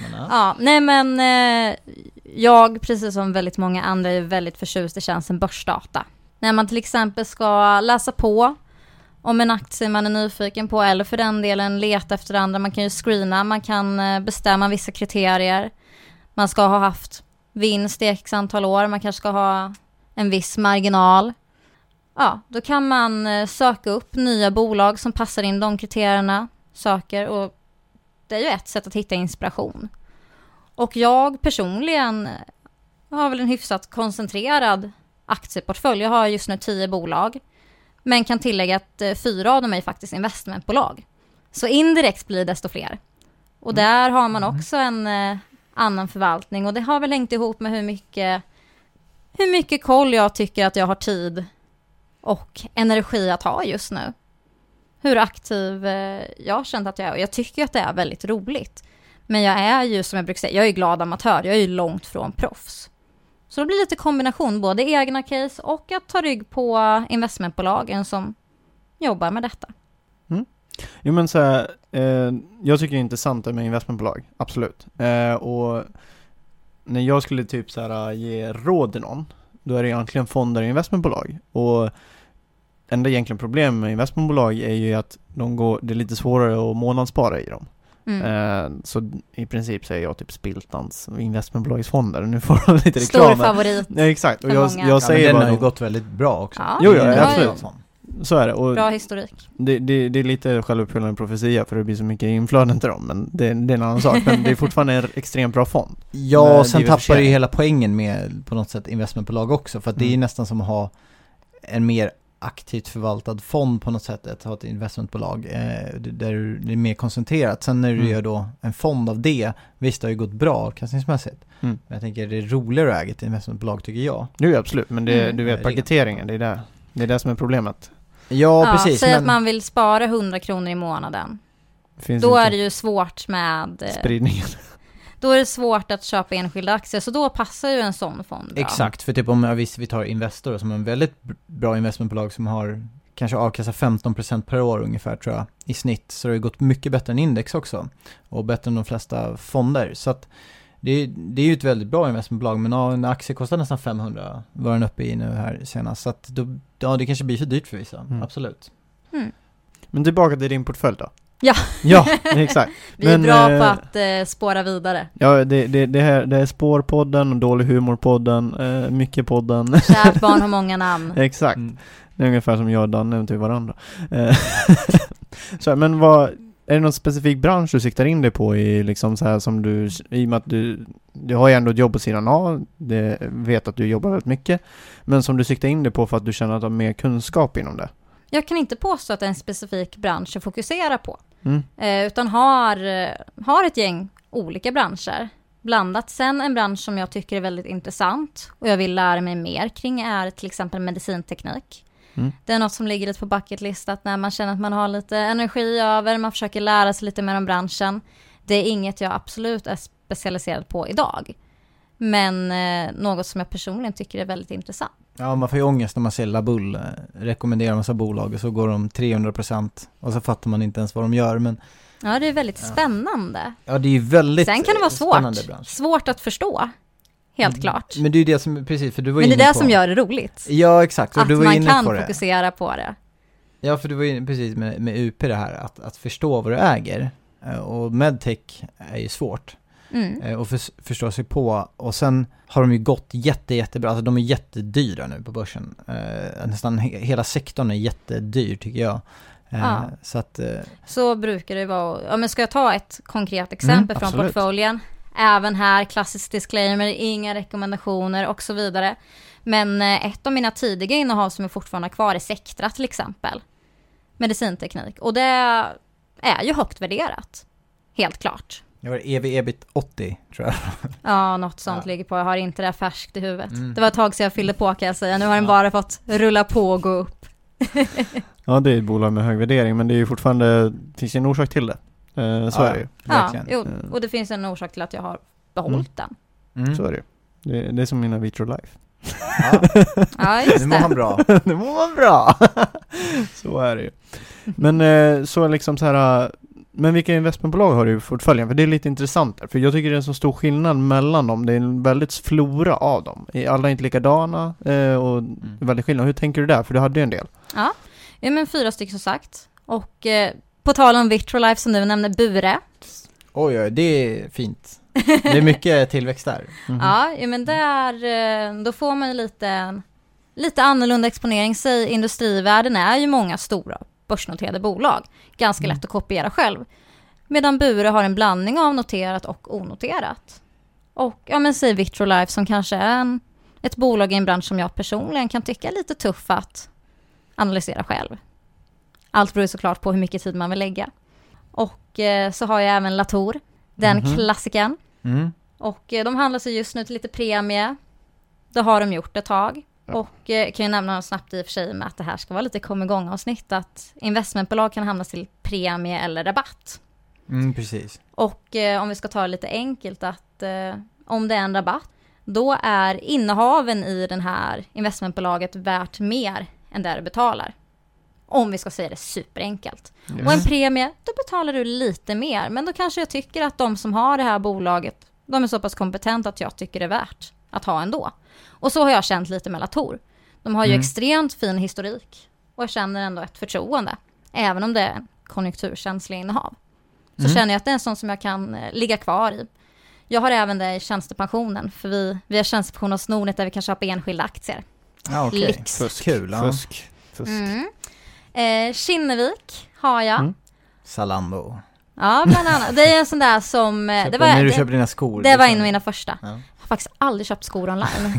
[SPEAKER 3] Jag, precis som väldigt många andra, är väldigt förtjust i tjänsten börsdata. När man till exempel ska läsa på om en aktie man är nyfiken på, eller för den delen leta efter andra. Man kan ju screena, man kan bestämma vissa kriterier. Man ska ha haft vinst i x antal år, man kanske ska ha en viss marginal. Ja, då kan man söka upp nya bolag som passar in de kriterierna, och det är ju ett sätt att hitta inspiration. Och jag personligen har väl en hyfsat koncentrerad aktieportfölj. Jag har just nu 10 bolag, men kan tillägga att 4 av dem är faktiskt investmentbolag. Så indirekt blir det desto fler. Och där har man också en annan förvaltning, och det har väl hängt ihop med hur mycket koll jag tycker att jag har tid och energi att ha just nu. Hur aktiv jag har känt att jag är. Och jag tycker att det är väldigt roligt. Men jag är ju, som jag brukar säga, jag är ju glad amatör. Jag är ju långt från proffs. Så det blir lite kombination, både egna case och att ta rygg på investmentbolagen som jobbar med detta.
[SPEAKER 4] Jo men så här, jag tycker det är intressant med investmentbolag, absolut. Och när jag skulle typ så här ge råd till någon, då är det egentligen fonder och investmentbolag. Och enda egentligen problem med investmentbolag är ju att det är lite svårare att månadsspara i dem. Så i princip så är jag typ Spiltans investmentbolagsfonder. Nu får de lite reklam.
[SPEAKER 3] Stor favorit.
[SPEAKER 4] Ja, exakt. Och jag säger
[SPEAKER 2] den
[SPEAKER 4] bara
[SPEAKER 2] har ju gått väldigt bra också.
[SPEAKER 3] Ja.
[SPEAKER 4] Jo, absolut. Så är det. Och
[SPEAKER 3] bra historik.
[SPEAKER 4] det är lite självuppfyllande profetia för det blir så mycket inflöden till dem. Men det är en annan sak. Men det är fortfarande en extremt bra fond.
[SPEAKER 2] Ja, och sen tappar det ju hela poängen med på något sätt investmentbolag också. För att det är nästan som att ha en mer aktivt förvaltad fond på något sätt, att ha ett investmentbolag där det är mer koncentrerat. Sen när du gör då en fond av det, visst det har ju gått bra avkastningsmässigt. Men jag tänker det är roligare att äga ett investmentbolag tycker jag.
[SPEAKER 4] Jo, absolut. Men du vet paketeringen, det är det som är problemet.
[SPEAKER 2] Ja, precis.
[SPEAKER 3] Säg att man vill spara 100 kronor i månaden. Då är det ju svårt med
[SPEAKER 4] spridningen.
[SPEAKER 3] Då är det svårt att köpa enskilda aktier, så då passar ju en sån fond bra.
[SPEAKER 2] Exakt, för typ om vi tar Investor som är en väldigt bra investmentbolag som har kanske avkastat 15% per år ungefär tror jag i snitt, så det har gått mycket bättre än index också och bättre än de flesta fonder, så att det är ju ett väldigt bra investmentbolag, men en aktie kostar nästan 500 var den uppe i nu här senast, så att det kanske blir för dyrt för vissa, absolut.
[SPEAKER 4] Men tillbaka till din portfölj då.
[SPEAKER 3] Ja,
[SPEAKER 4] exakt.
[SPEAKER 3] Vi är bra på att spåra vidare.
[SPEAKER 4] Ja, det är spårpodden och dålig humorpodden, mycket podden.
[SPEAKER 3] Kärt barn har många namn.
[SPEAKER 4] Exakt. Det är ungefär som jag och Danne till varandra. Så, men är det någon specifik bransch du siktar in dig på i liksom så här som du, i och med att du har ju ändå ett jobb på sidan A, det vet att du jobbar väldigt mycket, men som du siktar in dig på för att du känner att du har mer kunskap inom det?
[SPEAKER 3] Jag kan inte påstå att det är en specifik bransch jag fokuserar på. Utan har ett gäng olika branscher blandat. Sen en bransch som jag tycker är väldigt intressant och jag vill lära mig mer kring är till exempel medicinteknik. Det är något som ligger lite på bucketlist, att när man känner att man har lite energi över, man försöker lära sig lite mer om branschen. Det är inget jag absolut är specialiserad på idag. Men något som jag personligen tycker är väldigt intressant.
[SPEAKER 2] Ja, man får ju ångest när man ser Labull rekommenderar massa bolag och så går de 300% och så fattar man inte ens vad de gör. Men
[SPEAKER 3] ja, det är väldigt spännande.
[SPEAKER 2] Ja, det är ju väldigt.
[SPEAKER 3] Sen kan det vara svårt att förstå. Helt klart.
[SPEAKER 2] Men det är ju det som, precis, för du var
[SPEAKER 3] men
[SPEAKER 2] inne på.
[SPEAKER 3] Men det är det som gör det roligt.
[SPEAKER 2] Ja, exakt. Och
[SPEAKER 3] att
[SPEAKER 2] du var
[SPEAKER 3] man
[SPEAKER 2] inne
[SPEAKER 3] kan
[SPEAKER 2] på
[SPEAKER 3] fokusera på det.
[SPEAKER 2] Ja, för du var inne precis med UP det här, att förstå vad du äger. Och medtech är ju svårt. Och förstå sig på. Och sen har de ju gått jättebra. Alltså de är jättedyra nu på börsen. Nästan hela sektorn är jättedyr tycker jag.
[SPEAKER 3] Så brukar det vara. Ja, men ska jag ta ett konkret exempel från portföljen? Även här, klassisk disclaimer, inga rekommendationer och så vidare. Men ett av mina tidiga innehav som är fortfarande kvar är Sectra till exempel. Medicinteknik. Och det är ju högt värderat. Helt klart.
[SPEAKER 2] Det var EV/EBIT 80 tror jag.
[SPEAKER 3] Ja, något sånt ligger på. Jag har inte det färskt i huvudet. Det var ett tag sedan jag fyllde på kan jag säga. Nu har den bara fått rulla på och gå upp.
[SPEAKER 4] Ja, det är ett bolag med hög värdering, men det är ju fortfarande, finns ju en orsak till det. Så är det ju.
[SPEAKER 3] Jo, och det finns en orsak till att jag har behållit den.
[SPEAKER 4] Så är det ju. Det är som mina Vitrolife.
[SPEAKER 3] Ja, just det.
[SPEAKER 2] Nu mår han bra.
[SPEAKER 4] Nu mår man bra. Så är det ju. Men så liksom så här. Men vilka investmentbolag har du fortfarande? För det är lite intressant där. För jag tycker det är en så stor skillnad mellan dem. Det är en väldigt flora av dem. Alla är inte likadana och väldigt skillnad. Hur tänker du där? För du hade ju en del.
[SPEAKER 3] Ja, men 4 stycken som sagt. Och på tal om Vitrolife som du nämnde, Bure.
[SPEAKER 2] Oj, det är fint. Det är mycket tillväxt där.
[SPEAKER 3] Ja, men där, då får man ju lite annorlunda exponering. Säg industrivärlden är ju många stora börsnoterade bolag. Ganska lätt att kopiera själv. Medan Bure har en blandning av noterat och onoterat. Och ja, men säg Vitrolife som kanske är ett bolag i en bransch som jag personligen kan tycka är lite tuff att analysera själv. Allt beror såklart på hur mycket tid man vill lägga. Och så har jag även Latour, den klassiken. Och de handlar sig just nu till lite premie. Det har de gjort ett tag. Och kan ju nämna snabbt i och för sig med att det här ska vara lite kom igång avsnitt, att investmentbolag kan hamna till premie eller rabatt.
[SPEAKER 2] Precis.
[SPEAKER 3] Och om vi ska ta det lite enkelt att om det är en rabatt, då är innehaven i den här investmentbolaget värt mer än det du betalar. Om vi ska säga det superenkelt. Och en premie, då betalar du lite mer. Men då kanske jag tycker att de som har det här bolaget, de är så pass kompetenta att jag tycker det är värt att ha ändå. Och så har jag känt lite med Latour. De har ju extremt fin historik. Och jag känner ändå ett förtroende. Även om det är en konjunkturkänslig innehav. Så känner jag att det är en sån som jag kan ligga kvar i. Jag har även det i tjänstepensionen. För vi har tjänstepension hos Nordnet där vi kan köpa enskilda aktier.
[SPEAKER 2] Ja, okej.
[SPEAKER 3] Lyx.
[SPEAKER 2] Fusk. Kul, ja.
[SPEAKER 4] Fusk.
[SPEAKER 3] Kinnevik har jag.
[SPEAKER 2] Zalando.
[SPEAKER 3] Ja, bland annat. Det är en sån där som...
[SPEAKER 2] När du köper dina skor.
[SPEAKER 3] Det var en av mina första.
[SPEAKER 2] Ja.
[SPEAKER 3] Jag har faktiskt aldrig köpt skor online.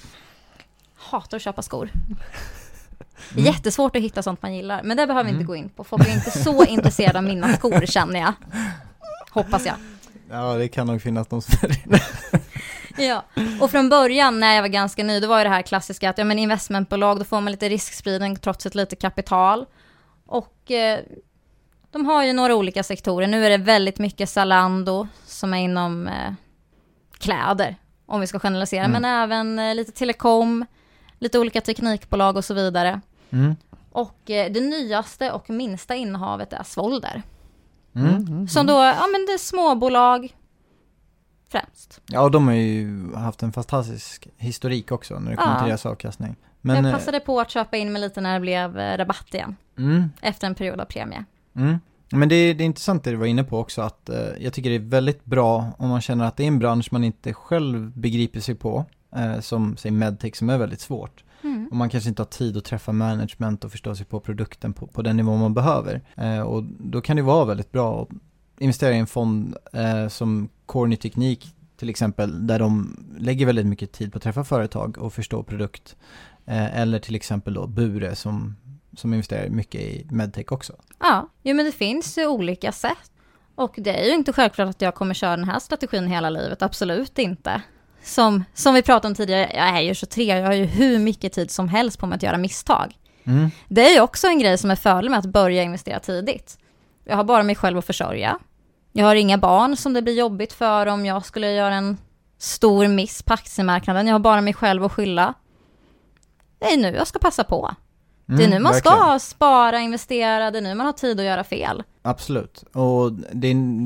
[SPEAKER 3] Hatar att köpa skor. Det är jättesvårt att hitta sånt man gillar. Men det behöver vi inte gå in på. Folk är inte så intresserade av mina skor, känner jag. Hoppas jag.
[SPEAKER 2] Ja, det kan nog finnas någon som
[SPEAKER 3] Ja, och från början när jag var ganska ny, då var det här klassiska att men investmentbolag, då får man lite riskspridning trots ett lite kapital. Och de har ju några olika sektorer. Nu är det väldigt mycket Zalando som är inom kläder, om vi ska generalisera. Men även lite telekom, lite olika teknikbolag och så vidare. Och det nyaste och minsta innehavet är Svolder. Som då, men det är småbolag främst.
[SPEAKER 2] Ja, de har ju haft en fantastisk historik också när det kommer till deras avkastning. Men,
[SPEAKER 3] jag passade på att köpa in mig lite när det blev rabatt igen. Efter en period av premie.
[SPEAKER 2] Men det är intressant det du var inne på också, att jag tycker det är väldigt bra om man känner att det är en bransch man inte själv begriper sig på, som säg medtech, som är väldigt svårt. Och man kanske inte har tid att träffa management och förstå sig på produkten på den nivå man behöver. Och då kan det vara väldigt bra att investera i en fond som Core Ny Teknik till exempel, där de lägger väldigt mycket tid på att träffa företag och förstå produkt. Eller till exempel då Bure som investerar mycket i medtech också. Ja,
[SPEAKER 3] men det finns ju olika sätt. Och det är ju inte självklart att jag kommer köra den här strategin hela livet, absolut inte. Som vi pratade om tidigare, jag är ju 23, jag har ju hur mycket tid som helst på mig att göra misstag. Det är ju också en grej som är fördel med att börja investera tidigt. Jag har bara mig själv att försörja. Jag har inga barn som det blir jobbigt för om jag skulle göra en stor miss på aktiemarknaden. Jag har bara mig själv att skylla. Det är nu jag ska passa på. Det är nu man ska spara, investera, det är nu man har tid att göra fel.
[SPEAKER 2] Absolut. Och det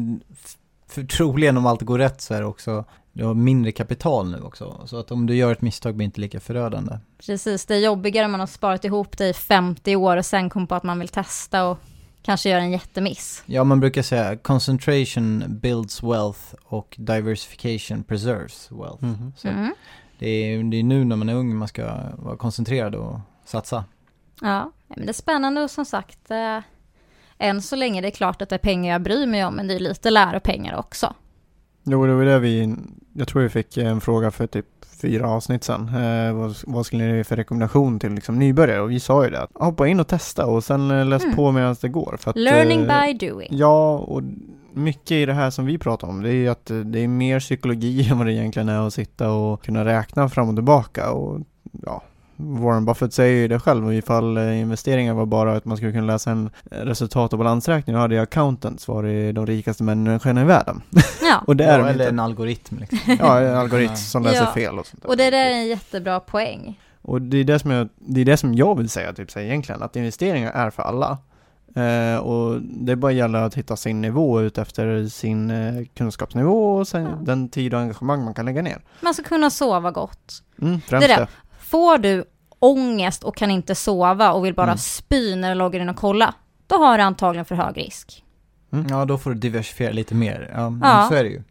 [SPEAKER 2] är troligen om allt går rätt så är det också, du har mindre kapital nu också. Så att om du gör ett misstag blir inte lika förödande.
[SPEAKER 3] Precis, det är jobbigare om man har sparat ihop det i 50 år och sen kommer på att man vill testa och kanske göra en jättemiss. Ja,
[SPEAKER 2] man brukar säga concentration builds wealth och diversification preserves wealth. Så det är nu när man är ung man ska vara koncentrerad och satsa. Ja, men det är spännande och som sagt, än så länge det är klart att det är pengar jag bryr mig om, men det är lite läropengar också.
[SPEAKER 4] Jo, det var det jag tror vi fick en fråga för typ 4 avsnitt sedan. Vad skulle ni ge för rekommendation till liksom nybörjare? Och vi sa ju det, att hoppa in och testa och sen läs på medan det går. För att,
[SPEAKER 3] learning by doing.
[SPEAKER 4] Ja, och mycket i det här som vi pratar om, det är ju att det är mer psykologi än vad det egentligen är att sitta och kunna räkna fram och tillbaka. Och ja, Warren Buffett säger ju det själv, och ifall investeringar var bara att man skulle kunna läsa en resultat- och balansräkning, då hade accountants varit de rikaste människorna i världen. Ja. Och det är
[SPEAKER 2] eller en algoritm liksom.
[SPEAKER 4] Ja, en algoritm som läser fel och sånt där.
[SPEAKER 3] Och det är en jättebra poäng.
[SPEAKER 4] Och det är det som jag vill säga typ, egentligen, att investeringar är för alla. Och det bara gäller att hitta sin nivå ut efter sin kunskapsnivå och sen den tid och engagemang man kan lägga ner.
[SPEAKER 3] Man ska kunna sova gott.
[SPEAKER 4] Främst det.
[SPEAKER 3] Får du ångest och kan inte sova och vill bara spy när du loggar in och kolla, då har du antagligen för hög risk.
[SPEAKER 2] Ja, då får du diversifiera lite mer. Ja. Så är det ju.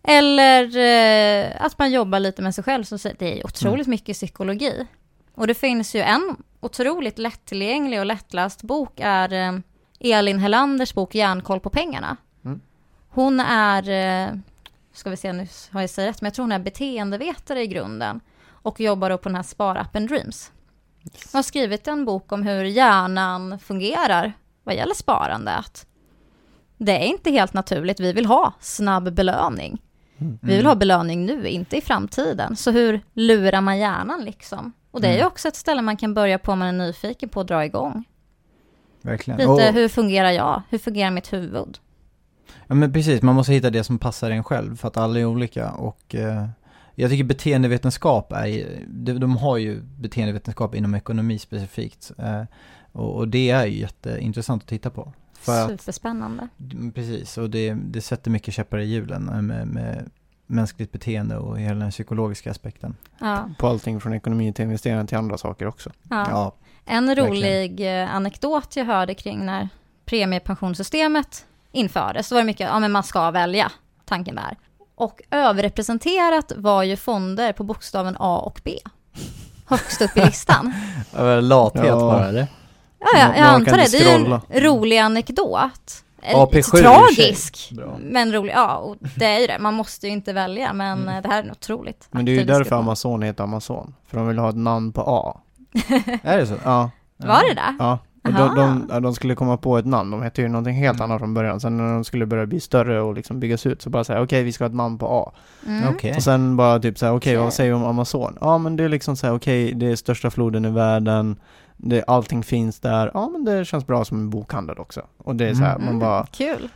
[SPEAKER 3] Eller att man jobbar lite med sig själv. Så det är otroligt mycket psykologi. Och det finns ju en otroligt lättillgänglig och lättläst bok är Elin Helanders bok Järnkoll på pengarna. Hon är, ska vi se nu har jag sagt rätt, men jag tror hon är beteendevetare i grunden. Och jobbar då på den här sparappen Dreams. Hon har skrivit en bok om hur hjärnan fungerar vad gäller sparandet. Det är inte helt naturligt. Vi vill ha snabb belöning. Vi vill ha belöning nu, inte i framtiden. Så hur lurar man hjärnan liksom? Och det är ju också ett ställe man kan börja på om man är nyfiken på att dra igång.
[SPEAKER 2] Verkligen.
[SPEAKER 3] Lite, hur fungerar jag? Hur fungerar mitt huvud?
[SPEAKER 2] Ja men precis, man måste hitta det som passar en själv för att alla är olika och jag tycker beteendevetenskap de har ju beteendevetenskap inom ekonomi specifikt och det är ju jätteintressant att titta på.
[SPEAKER 3] Superspännande.
[SPEAKER 2] Precis, och det sätter mycket käppar i hjulen med mänskligt beteende och hela den psykologiska aspekten.
[SPEAKER 3] Ja.
[SPEAKER 4] På allting från ekonomi till investeringar till andra saker också.
[SPEAKER 3] Ja. En rolig anekdot jag hörde kring när premiepensionssystemet infördes, så var det mycket, men man ska välja, tanken där. Och överrepresenterat var ju fonder på bokstaven A och B. Högst upp i listan.
[SPEAKER 2] Lathet bara det.
[SPEAKER 3] Ja, jag antar det. Det är ju en rolig anekdot.
[SPEAKER 2] AP7
[SPEAKER 3] tragisk, men rolig. Ja, och det är ju det. Man måste ju inte välja, men det här är otroligt.
[SPEAKER 4] Men det är ju därför Amazon heter Amazon. För de vill ha ett namn på A.
[SPEAKER 2] Är det så?
[SPEAKER 4] Ja.
[SPEAKER 3] Var det där?
[SPEAKER 4] Ja. De skulle komma på ett namn. De hette ju någonting helt annat från början. Sen när de skulle börja bli större och liksom byggas ut så bara säga okej, vi ska ha ett namn på A.
[SPEAKER 2] Okay.
[SPEAKER 4] Och sen bara typ så här, okej, vad säger vi om Amazon? Ja, men det är liksom så här, okej, det är största floden i världen. Allting finns där. Ja, men det känns bra som en bokhandel också. Och det är så här, man bara...
[SPEAKER 3] Kul.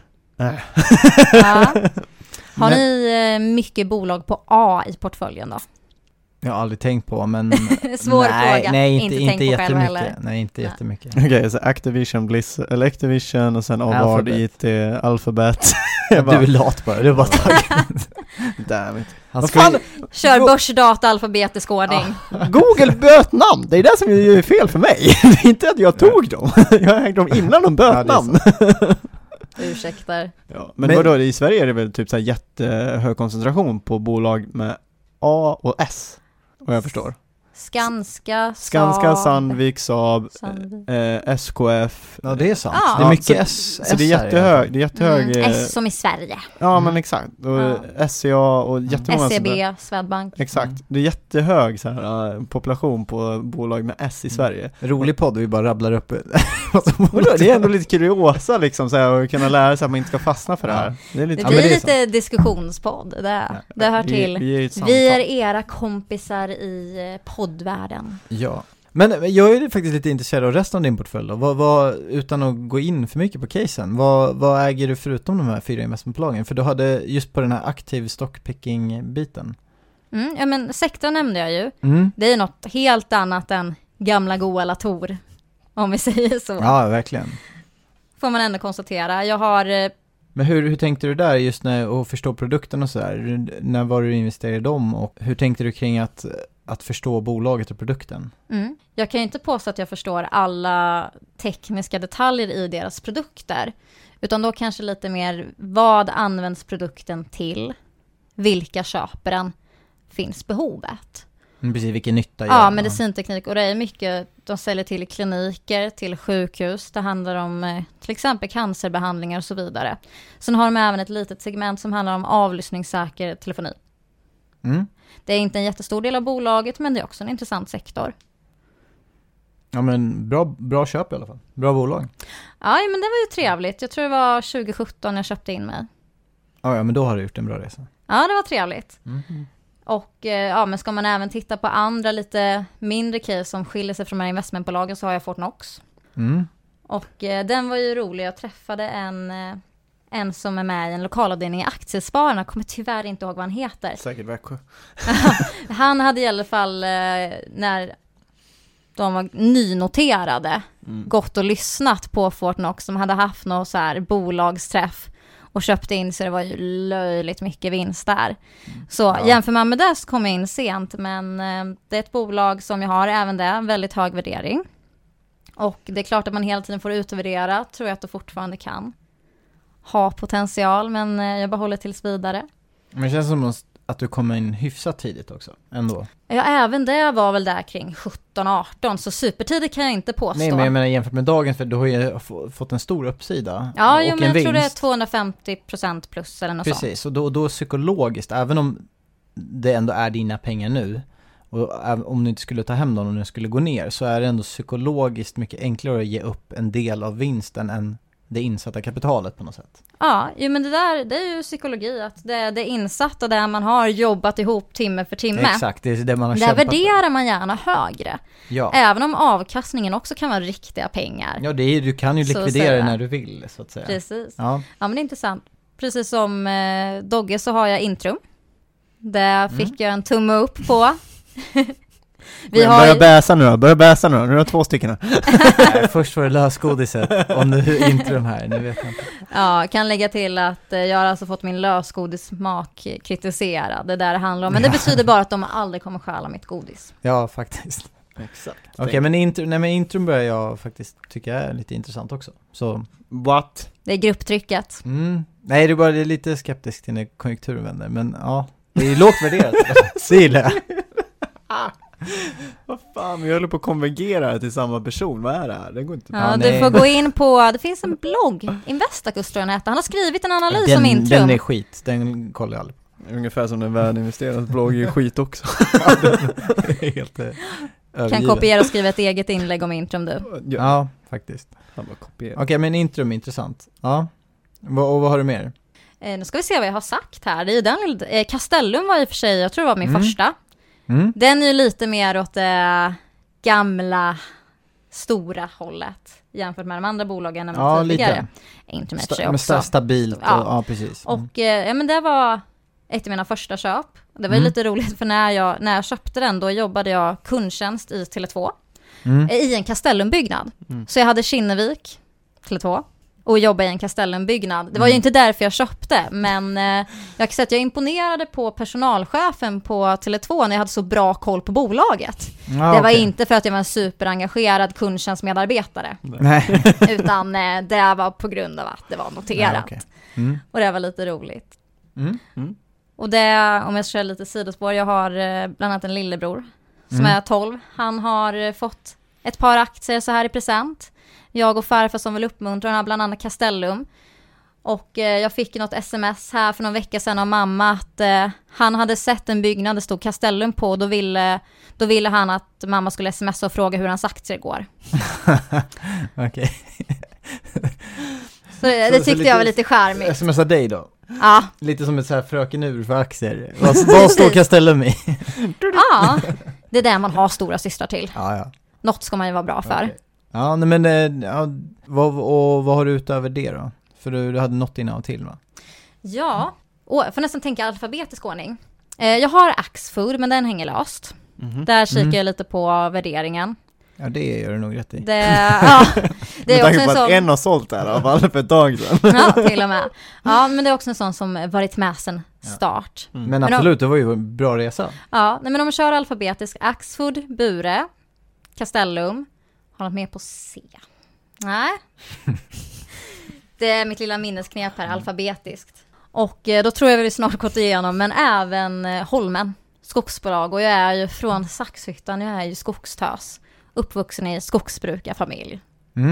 [SPEAKER 3] Ja. Har ni mycket bolag på A i portföljen då?
[SPEAKER 2] Jag har aldrig tänkt på, men...
[SPEAKER 3] Svår fråga.
[SPEAKER 2] Nej, inte
[SPEAKER 3] jättemycket.
[SPEAKER 2] Nej, inte jättemycket.
[SPEAKER 4] Okej, så Activision och sen Avard, IT, Alphabet.
[SPEAKER 2] Du är lat bara, du är bara taggad.
[SPEAKER 4] Damn it.
[SPEAKER 3] Kör börsdata alfabetisk ordning.
[SPEAKER 4] Google böt namn, det är det som är fel för mig. Det är inte att jag tog dem. Jag ägde dem innan de böt namn.
[SPEAKER 3] Ursäktar.
[SPEAKER 4] Ja, men vadå, i Sverige är det väl typ så här jättehög koncentration på bolag med A och S, vad jag förstår.
[SPEAKER 3] Skanska,
[SPEAKER 4] Sandvik, Saab, SKF.
[SPEAKER 2] Ja, det är sant.
[SPEAKER 3] Ja.
[SPEAKER 2] Det är mycket S.
[SPEAKER 4] Så det är jättehög.
[SPEAKER 3] S som i Sverige.
[SPEAKER 4] Ja, men exakt. Och SCA och jättemånga
[SPEAKER 3] SEB, Swedbank.
[SPEAKER 4] Exakt. Det är jättehög så här, population på bolag med S i Sverige.
[SPEAKER 2] Rolig podd, vi bara rabblar upp.
[SPEAKER 4] Det är ändå lite kuriosa liksom så här, att kunna lära sig att man inte ska fastna för det här.
[SPEAKER 3] Det blir lite diskussionspodd. Det hör till. Vi är era kompisar i poddvärlden.
[SPEAKER 2] Ja. Men jag är faktiskt lite intresserad av resten av din portfölj då. Utan att gå in för mycket på casen, vad äger du förutom de här 4 investmentbolagen? För du hade just på den här aktiv stockpicking-biten.
[SPEAKER 3] Ja, men sektorn nämnde jag ju. Det är något helt annat än gamla goa Latour, om vi säger så.
[SPEAKER 2] Ja, verkligen. Får
[SPEAKER 3] man ändå konstatera. Jag har...
[SPEAKER 2] Men hur tänkte du där just när att förstå produkten och sådär? När var du investerade i dem och hur tänkte du kring att förstå bolaget och produkten?
[SPEAKER 3] Jag kan ju inte påstå att jag förstår alla tekniska detaljer i deras produkter. Utan då kanske lite mer, vad används produkten till? Vilka köper den? Finns behovet?
[SPEAKER 2] Precis, vilken nytta gör
[SPEAKER 3] Ja, medicinteknik. Och det är mycket, de säljer till kliniker, till sjukhus. Det handlar om till exempel cancerbehandlingar och så vidare. Sen har de även ett litet segment som handlar om avlyssningssäker telefoni. Det är inte en jättestor del av bolaget, men det är också en intressant sektor.
[SPEAKER 2] Ja, men bra köp i alla fall. Bra bolag.
[SPEAKER 3] Ja, men det var ju trevligt. Jag tror det var 2017 jag köpte in mig.
[SPEAKER 2] Ja, men då har du gjort en bra resa.
[SPEAKER 3] Ja, det var trevligt. Och men ska man även titta på andra lite mindre case som skiljer sig från de här investmentbolagen, så har jag Fortnox. Och den var ju rolig. Jag träffade en som är med i en lokalavdelning i Aktiespararna. Kommer tyvärr inte ihåg vad han heter.
[SPEAKER 4] Säkert Växjö.
[SPEAKER 3] Han hade i alla fall när de var nynoterade gått och lyssnat på Fortnox, som hade haft någon så här bolagsträff och köpte in, så det var ju löjligt mycket vinst där. Så jämför man med det så kom jag in sent, men det är ett bolag som jag har även det, väldigt hög värdering. Och det är klart att man hela tiden får utvärdera, tror jag att det fortfarande kan ha potential, men jag bara håller tills vidare.
[SPEAKER 2] Men det känns som att du kommer in hyfsat tidigt också, ändå.
[SPEAKER 3] Ja, även det var väl där kring 17-18, så supertidigt kan jag inte påstå.
[SPEAKER 2] Nej, men jag menar jämfört med dagens, för du har ju fått en stor uppsida.
[SPEAKER 3] Ja,
[SPEAKER 2] och
[SPEAKER 3] men jag
[SPEAKER 2] vinst.
[SPEAKER 3] tror det är 250% plus eller något sånt.
[SPEAKER 2] Precis, och då psykologiskt, även om det ändå är dina pengar nu, och om du inte skulle ta hem dem och nu skulle gå ner, så är det ändå psykologiskt mycket enklare att ge upp en del av vinsten än det insatta kapitalet på något sätt. Ja,
[SPEAKER 3] men det är ju psykologi, att det insatta där man har jobbat ihop timme för timme.
[SPEAKER 2] Exakt, det är det man har
[SPEAKER 3] där
[SPEAKER 2] kämpat
[SPEAKER 3] värderar
[SPEAKER 2] för.
[SPEAKER 3] Man gärna högre.
[SPEAKER 2] Ja.
[SPEAKER 3] Även om avkastningen också kan vara riktiga pengar.
[SPEAKER 2] Ja, du kan ju likvidera det när du vill, så att säga.
[SPEAKER 3] Precis.
[SPEAKER 2] Ja,
[SPEAKER 3] men det är intressant. precis som Dogge så har jag Intrum. Det fick jag en tumme upp på.
[SPEAKER 4] Börja bäsa nu då, nu har jag 2 stycken.
[SPEAKER 2] Nej, först var det lösgodiset, om du Intrum här, nu vet jag inte.
[SPEAKER 3] Ja, kan lägga till att jag har alltså fått min lösgodissmak kritiserad. Det där det handlar om. Men det betyder bara att de aldrig kommer stjäla mitt godis.
[SPEAKER 2] Ja, faktiskt.
[SPEAKER 4] Exakt.
[SPEAKER 2] Okej, men Intrum börjar jag faktiskt tycka är lite intressant också. Så
[SPEAKER 4] what?
[SPEAKER 3] Det är grupptrycket.
[SPEAKER 2] Nej, det är lite skeptisk till när konjunkturen vänder, men ja, det är lågt värderat. Det gillar jag.
[SPEAKER 4] Vad fan, vi håller på att konvergera till samma person. Vad är det här? Det går inte.
[SPEAKER 3] Ja, du får gå in på, det finns en blogg, Investacus tror jag den heter. Han har skrivit en analys om Intrum.
[SPEAKER 2] Den är skit, den kollar jag aldrig på.
[SPEAKER 4] Ungefär som den värdeinvesterarens blogg är skit också.
[SPEAKER 2] Helt
[SPEAKER 3] kan kopiera och skriva ett eget inlägg om Intrum du.
[SPEAKER 2] Ja, faktiskt. Okej, men Intrum är intressant. Ja. Och vad har du mer?
[SPEAKER 3] Nu ska vi se vad jag har sagt här. Det är ju den Castellum var i och för sig, jag tror det var min första. Den är ju lite mer åt det gamla stora hållet jämfört med de andra bolagen tidigare. Intrum också.
[SPEAKER 2] Stabilt. Ja, precis.
[SPEAKER 3] Och men det var ett av mina första köp. Det var ju lite roligt för när jag köpte den då jobbade jag kundtjänst i Tele2 i en Castellumbyggnad. Så jag hade Kinnevik, Tele2 och jobba i en Castellumbyggnad. Det var ju inte därför jag köpte, men jag kan säga att jag imponerade på personalchefen på Tele2 när jag hade så bra koll på bolaget. Det var inte för att jag var en superengagerad kundtjänstmedarbetare.
[SPEAKER 2] Nej.
[SPEAKER 3] Utan det var på grund av att det var noterat. Och det var lite roligt. Och det, om jag kör lite sidospår, jag har bland annat en lillebror som är 12. Han har fått ett par aktier så här i present. Jag och farfar som vill uppmuntra, han har bland annat Castellum. Och jag fick något sms här för någon vecka sedan av mamma att han hade sett en byggnad det stod Castellum på. Då ville han att mamma skulle smsa och fråga hur hans aktier går.
[SPEAKER 2] Okej.
[SPEAKER 3] Så det tyckte jag var lite charmigt.
[SPEAKER 2] Smsa dig då?
[SPEAKER 3] Ja.
[SPEAKER 2] Lite som ett så här frökenur för aktier. Vad står Castellum i?
[SPEAKER 3] Ja, det är det man har stora systrar till.
[SPEAKER 2] Ja.
[SPEAKER 3] Något ska man ju vara bra för.
[SPEAKER 2] Okay. Ja, men vad har du utöver det då? För du hade något innan och till, va?
[SPEAKER 3] Ja, och jag får nästan tänka alfabetisk ordning. Jag har Axfood, men den hänger löst. Där kikar jag lite på värderingen.
[SPEAKER 2] Ja, det gör du nog rätt i.
[SPEAKER 3] Det är också en sån...
[SPEAKER 4] en har sålt där av alla för ett tag sedan.
[SPEAKER 3] Ja, till och med. Ja, men det är också en sån som varit med sen start.
[SPEAKER 2] Men absolut, det var ju en bra resa.
[SPEAKER 3] Ja, men om man kör alfabetisk, Axfood, Bure, Castellum, har något mer på C? Nej. Det är mitt lilla minnesknep här, alfabetiskt. Och då tror jag vi snart gått igenom, men även Holmen, skogsbolag. Och jag är ju från Saxhyttan, jag är ju skogstös. Uppvuxen i skogsbrukarfamilj.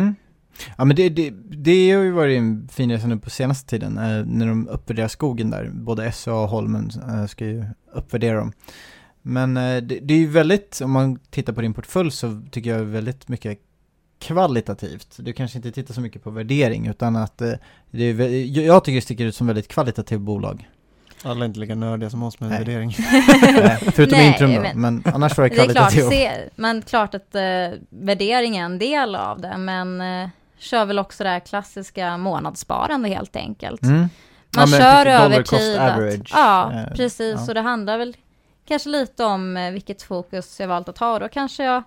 [SPEAKER 2] Ja, men det har ju varit en fin resa nu på senaste tiden när de uppvärderar skogen där. Både SA och Holmen ska ju uppvärdera dem. Men det är ju väldigt, om man tittar på din portfölj så tycker jag väldigt mycket kvalitativt. Du kanske inte tittar så mycket på värdering utan att jag tycker det sticker ut som väldigt kvalitativt bolag.
[SPEAKER 4] Alla är inte lika nördiga som oss med värdering.
[SPEAKER 2] Förutom Intrum då, men annars var det kvalitativt.
[SPEAKER 3] Det är men klart att värdering är en del av det, men kör väl också det här klassiska månadssparande helt enkelt. Man kör över tid. Ja, precis. Så det handlar väl kanske lite om vilket fokus jag valt att ha. Då kanske jag...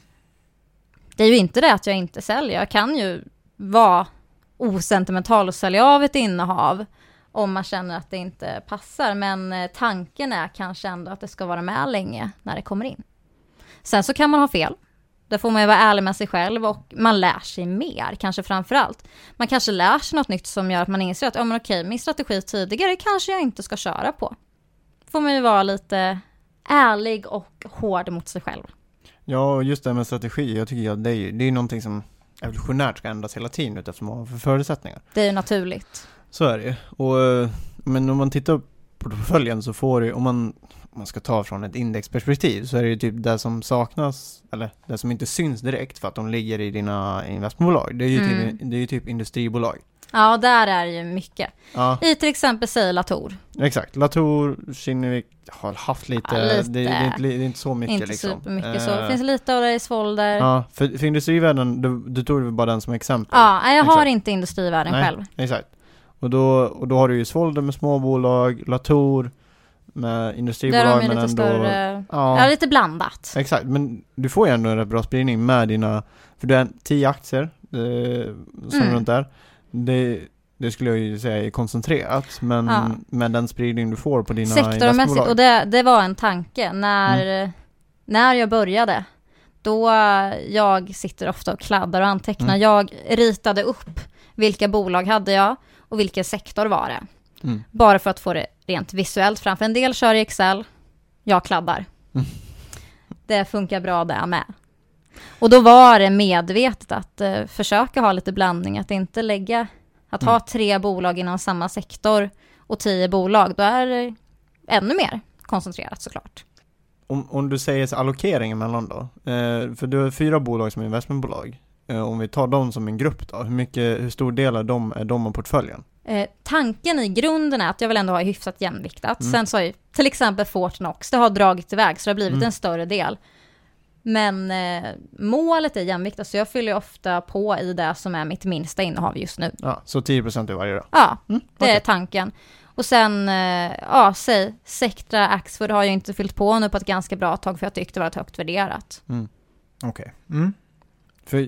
[SPEAKER 3] Det är ju inte det att jag inte säljer. Jag kan ju vara osentimental och sälja av ett innehav om man känner att det inte passar. Men tanken är kanske ändå att det ska vara med länge när det kommer in. Sen så kan man ha fel. Där får man ju vara ärlig med sig själv och man lär sig mer, kanske framförallt. Man kanske lär sig något nytt som gör att man inser att okej, min strategi tidigare kanske jag inte ska köra på. Får man ju vara lite ärlig och hård mot sig själv.
[SPEAKER 4] Ja, just det här med strategi, jag tycker att det är någonting som evolutionärt ska ändras hela tiden utifrån vad man har för förutsättningar.
[SPEAKER 3] Det är ju naturligt.
[SPEAKER 4] Så är det. Men om man tittar på portföljen så får det, om man ska ta från ett indexperspektiv så är det ju typ det som saknas, eller det som inte syns direkt för att de ligger i dina investmentbolag. Det är ju typ industribolag.
[SPEAKER 3] Ja, där är det ju mycket.
[SPEAKER 4] Ja.
[SPEAKER 3] I till exempel säg Latour.
[SPEAKER 4] Exakt. Latour, Kinnevik har haft lite,
[SPEAKER 3] ja,
[SPEAKER 4] det är inte så mycket
[SPEAKER 3] inte
[SPEAKER 4] liksom.
[SPEAKER 3] Inte supermycket så. Det finns lite av det i Svolder.
[SPEAKER 4] Ja, för industrivärlden, du tog väl bara den som exempel.
[SPEAKER 3] Ja, jag har inte industrivärden själv.
[SPEAKER 4] Exakt. Och då har du ju Svolder med småbolag, Latour med industribolag.
[SPEAKER 3] Där har de
[SPEAKER 4] men
[SPEAKER 3] lite
[SPEAKER 4] ändå,
[SPEAKER 3] större, ja, lite blandat.
[SPEAKER 4] Exakt, men du får ju ändå en rätt bra spridning med dina, för du är 10 aktier som runt där. Det skulle jag ju säga är koncentrerat, men med den spridning du får på dina
[SPEAKER 3] sektormässigt, och det var en tanke när jag började. Då jag sitter ofta och kladdar och antecknar. Jag ritade upp vilka bolag hade jag och vilken sektor var det. Bara för att få det rent visuellt framför. En del kör i Excel, jag kladdar. Det funkar bra där med. Och då var det medvetet att försöka ha lite blandning, att inte lägga, att ha 3 bolag inom samma sektor och 10 bolag, då är det ännu mer koncentrerat såklart.
[SPEAKER 4] Om du säger så allokering emellan då, för du har 4 bolag som är investmentbolag. Om vi tar dem som en grupp då, hur stor del av dem är de av portföljen?
[SPEAKER 3] Tanken i grunden är att jag vill ändå ha hyfsat jämviktat. Sen så är till exempel Fortnox, det har dragit iväg så det har blivit en större del. Men målet är jämviktat, så jag fyller ofta på i det som är mitt minsta innehav just nu.
[SPEAKER 4] Ja, så 10% i varje då?
[SPEAKER 3] Ja, det är tanken. Och sen, säg Sectra Axfood har jag inte fyllt på nu på ett ganska bra tag för jag tyckte det var ett högt värderat.
[SPEAKER 2] Okej.
[SPEAKER 4] För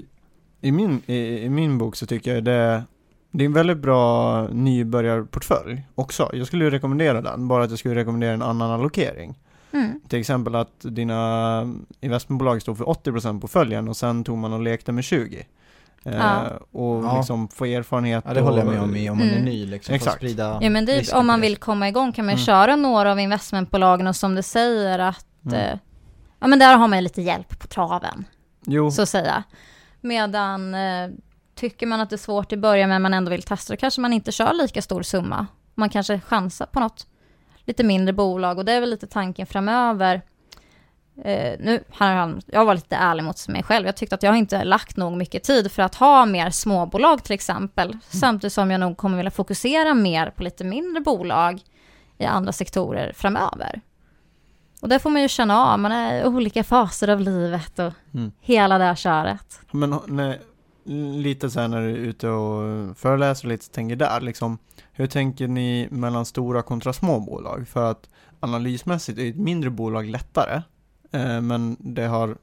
[SPEAKER 4] i min bok så tycker jag det är en väldigt bra nybörjarportfölj också. Jag skulle ju rekommendera den, bara att jag skulle rekommendera en annan allokering. Till exempel att dina investmentbolag står för 80% på följen och sen tog man och lekte med 20%. Och liksom få erfarenhet.
[SPEAKER 2] Ja, det håller jag med om man är ny. Liksom,
[SPEAKER 4] exakt.
[SPEAKER 2] Sprida
[SPEAKER 3] ja, men det, om man vill komma igång kan man köra några av investmentbolagen och som du säger att ja, men där har man lite hjälp på traven.
[SPEAKER 4] Jo.
[SPEAKER 3] Så att säga. Medan tycker man att det är svårt i början men man ändå vill testa, då kanske man inte kör lika stor summa. Man kanske chansar på något lite mindre bolag, och det är väl lite tanken framöver. Jag var lite ärlig mot mig själv. Jag tyckte att jag inte lagt nog mycket tid för att ha mer småbolag till exempel. Samtidigt som jag nog kommer vilja fokusera mer på lite mindre bolag i andra sektorer framöver. Och det får man ju känna av. Man är i olika faser av livet och hela det här köret.
[SPEAKER 4] Men lite så här när du är ute och föreläser lite, tänker där liksom, hur tänker ni mellan stora kontra små bolag? För att analysmässigt är ett mindre bolag lättare, men det har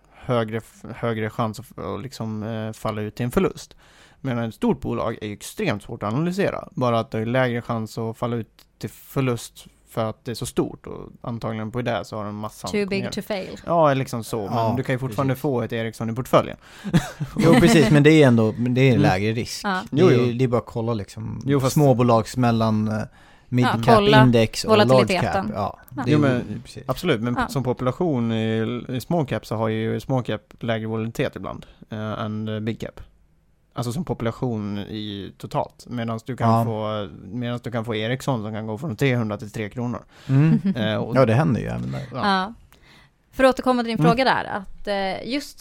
[SPEAKER 4] högre chans att liksom falla ut till en förlust. Men ett stort bolag är ju extremt svårt att analysera, bara att det är lägre chans att falla ut till förlust för att det är så stort, och antagligen på det så har en massa
[SPEAKER 3] too big to fail.
[SPEAKER 4] Ja, liksom så. Men du kan ju fortfarande få ett Ericsson i portföljen.
[SPEAKER 2] Jo, precis, men det är ändå lägre risk.
[SPEAKER 3] Ja.
[SPEAKER 2] Det är bara att kolla liksom småbolags mellan midcap index och large cap. Ja,
[SPEAKER 4] absolut, men som population i small cap så har ju small cap lägre volatilitet ibland än big cap. Alltså som population i totalt. Medan du kan få Ericsson som kan gå från 300 till 3 kronor.
[SPEAKER 2] Ja, det händer ju även där.
[SPEAKER 3] Ja. För att återkomma till din fråga där. Att just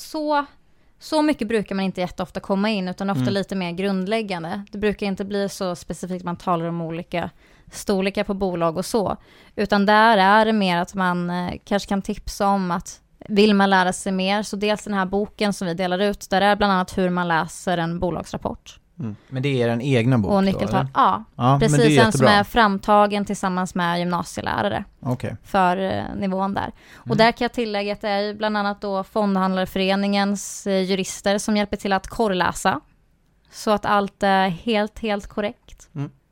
[SPEAKER 3] så mycket brukar man inte jätteofta komma in, utan ofta lite mer grundläggande. Det brukar inte bli så specifikt man talar om olika storlekar på bolag och så. Utan där är det mer att man kanske kan tipsa om att vill man lära sig mer, så dels den här boken som vi delar ut, där är bland annat hur man läser en bolagsrapport.
[SPEAKER 2] Men det är en egna bok
[SPEAKER 3] och nyckeltal.
[SPEAKER 2] Då,
[SPEAKER 3] ja, precis, en som är framtagen tillsammans med gymnasielärare för nivån där. Och där kan jag tillägga att det är bland annat då Fondhandlarföreningens jurister som hjälper till att korrläsa, så att allt är helt korrekt.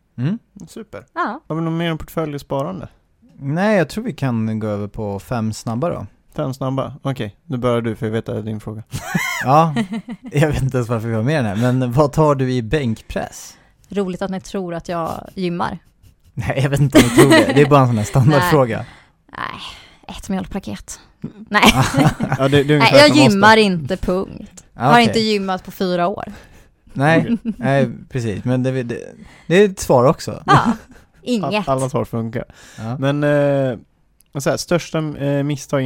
[SPEAKER 4] Super.
[SPEAKER 3] Ja.
[SPEAKER 4] Har vi något mer om portfölj och sparande?
[SPEAKER 2] Nej, jag tror vi kan gå över på 5 snabba då.
[SPEAKER 4] 5 snabba? Okej, nu börjar du för jag vet att det är din fråga.
[SPEAKER 2] Ja, jag vet inte ens varför vi har med den här. Men vad tar du i bänkpress?
[SPEAKER 3] Roligt att ni tror att jag gymmar.
[SPEAKER 2] Nej, jag vet inte om jag tror det. Det är bara en sån här standardfråga.
[SPEAKER 3] Nej, ett mjölkpaket. Nej,
[SPEAKER 4] Nej,
[SPEAKER 3] jag gymmar inte, punkt. Har inte gymmat på 4 år.
[SPEAKER 2] Nej, precis. Men det är ett svar också.
[SPEAKER 3] Ja, inget.
[SPEAKER 4] Alla svar funkar. Ja. Men största misstag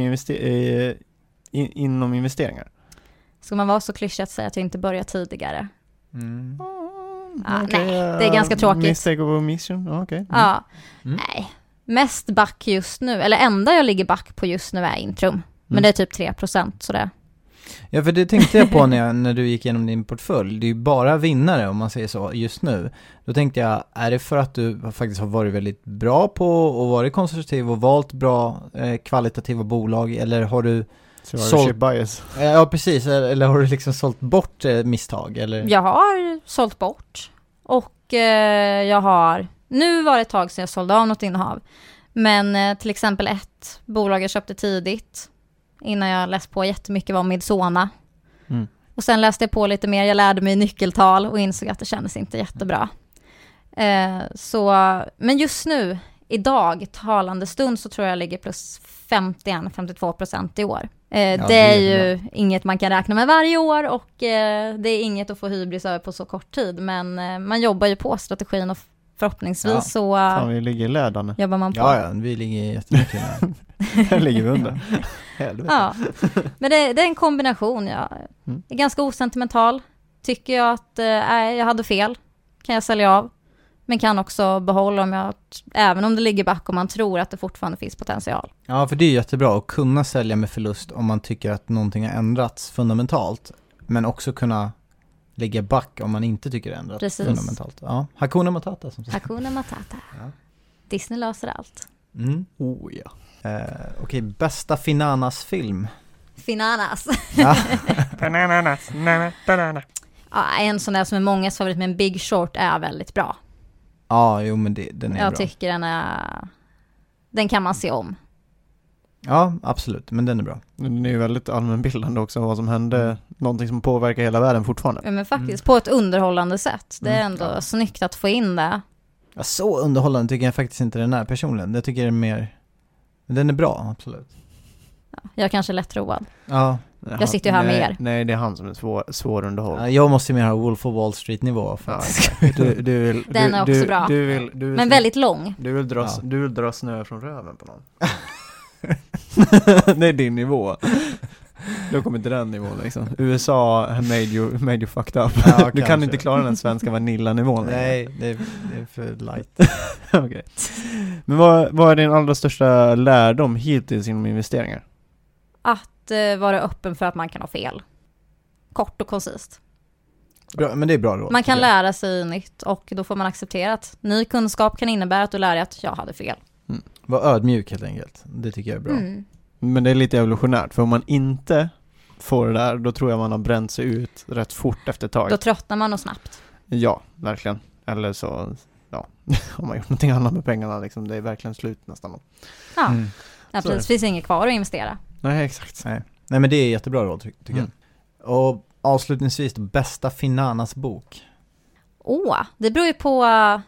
[SPEAKER 4] inom investeringar?
[SPEAKER 3] Ska man vara så klyschig att säga att jag inte börjar tidigare?
[SPEAKER 4] Nej,
[SPEAKER 3] det är ganska tråkigt.
[SPEAKER 4] Mistake of omission,
[SPEAKER 3] Nej, mest back just nu, eller enda jag ligger back på just nu är Intrum. Men det är typ 3%, så det.
[SPEAKER 2] Ja, för det tänkte jag på när du gick igenom din portfölj. Det är ju bara vinnare om man säger så just nu. Då tänkte jag, är det för att du faktiskt har varit väldigt bra på och varit konstruktiv och valt bra kvalitativa bolag, eller har du
[SPEAKER 4] sålt bias?
[SPEAKER 2] Ja, precis. Eller har du liksom sålt bort misstag? Eller?
[SPEAKER 3] Jag har sålt bort. Och jag har... Nu var det ett tag sedan jag sålde av något innehav. Men till exempel ett bolag jag köpte tidigt. Innan jag läste på jättemycket var Midsona. Och sen läste jag på lite mer. Jag lärde mig nyckeltal och insåg att det kändes inte jättebra. Men just nu, idag, talande stund, så tror jag ligger plus 51-52% i år. Det är ju inget man kan räkna med varje år, och det är inget att få hybris över på så kort tid. Men man jobbar ju på strategin, och förhoppningsvis så
[SPEAKER 4] Fan, vi ligger ledande.
[SPEAKER 3] jobbar man på.
[SPEAKER 2] Ja, vi ligger jättemycket med.
[SPEAKER 4] Här ligger vi under.
[SPEAKER 3] Ja, men det är en kombination. Jag är ganska osentimental. Tycker jag att jag hade fel, kan jag sälja av. Men kan också behålla även om det ligger back och man tror att det fortfarande finns potential.
[SPEAKER 2] Ja, för det är jättebra att kunna sälja med förlust om man tycker att någonting har ändrats fundamentalt. Men också kunna lägga back om man inte tycker det har ändrats fundamentalt. Ja, Hakuna Matata som sagt.
[SPEAKER 3] Hakuna Matata. Ja. Disney löser allt.
[SPEAKER 2] Oh ja. Okej, bästa Finanas-film.
[SPEAKER 3] Finanas.
[SPEAKER 2] Ja.
[SPEAKER 3] Ja, en sån där som är mångas favorit, med en Big Short, är väldigt bra.
[SPEAKER 2] Ja, jo, men den är bra.
[SPEAKER 3] Jag tycker den kan man se om.
[SPEAKER 2] Ja, absolut, men den är bra.
[SPEAKER 4] Den är ju väldigt allmänbildande också, vad som hände, någonting som påverkar hela världen fortfarande.
[SPEAKER 3] Ja, men faktiskt på ett underhållande sätt. Det är ändå snyggt att få in det.
[SPEAKER 2] Ja, så underhållande tycker jag faktiskt inte den är personligen. Jag tycker den är mer... Men den är bra, absolut.
[SPEAKER 3] Ja, jag är kanske lättroad.
[SPEAKER 2] Ja.
[SPEAKER 3] Jag sitter ju här med er.
[SPEAKER 4] Nej, det är han som är svår underhåll.
[SPEAKER 2] Ja, jag måste ju mer ha Wolf of Wall Street-nivå.
[SPEAKER 3] Den är också bra. Men väldigt lång.
[SPEAKER 4] Du vill dra snö från röven på någon. Det är din nivå. Då kommer inte den nivån liksom. USA made you fucked up. Ja, du kan inte klara den svenska vanilla-nivån.
[SPEAKER 2] Nej, det är för light.
[SPEAKER 4] Okay. Men vad är din allra största lärdom hittills inom investeringar?
[SPEAKER 3] Att vara öppen för att man kan ha fel. Kort och koncist.
[SPEAKER 2] Bra, men det är bra råd.
[SPEAKER 3] Man kan lära sig nytt, och då får man acceptera att ny kunskap kan innebära att du lär dig att jag hade fel.
[SPEAKER 2] Var ödmjuk helt enkelt. Det tycker jag är bra.
[SPEAKER 4] Men det är lite evolutionärt, för om man inte får det där, då tror jag man har bränt sig ut rätt fort efter ett tag.
[SPEAKER 3] Då tröttnar man och snabbt.
[SPEAKER 4] Ja, verkligen. Eller så, om man gjort någonting annat med pengarna, liksom, det är verkligen slut nästan.
[SPEAKER 3] Ja, precis. Det finns inget kvar att investera.
[SPEAKER 4] Nej, exakt.
[SPEAKER 2] Nej, men det är jättebra råd tycker jag. Och avslutningsvis, bästa Finanas bok.
[SPEAKER 3] Det beror ju på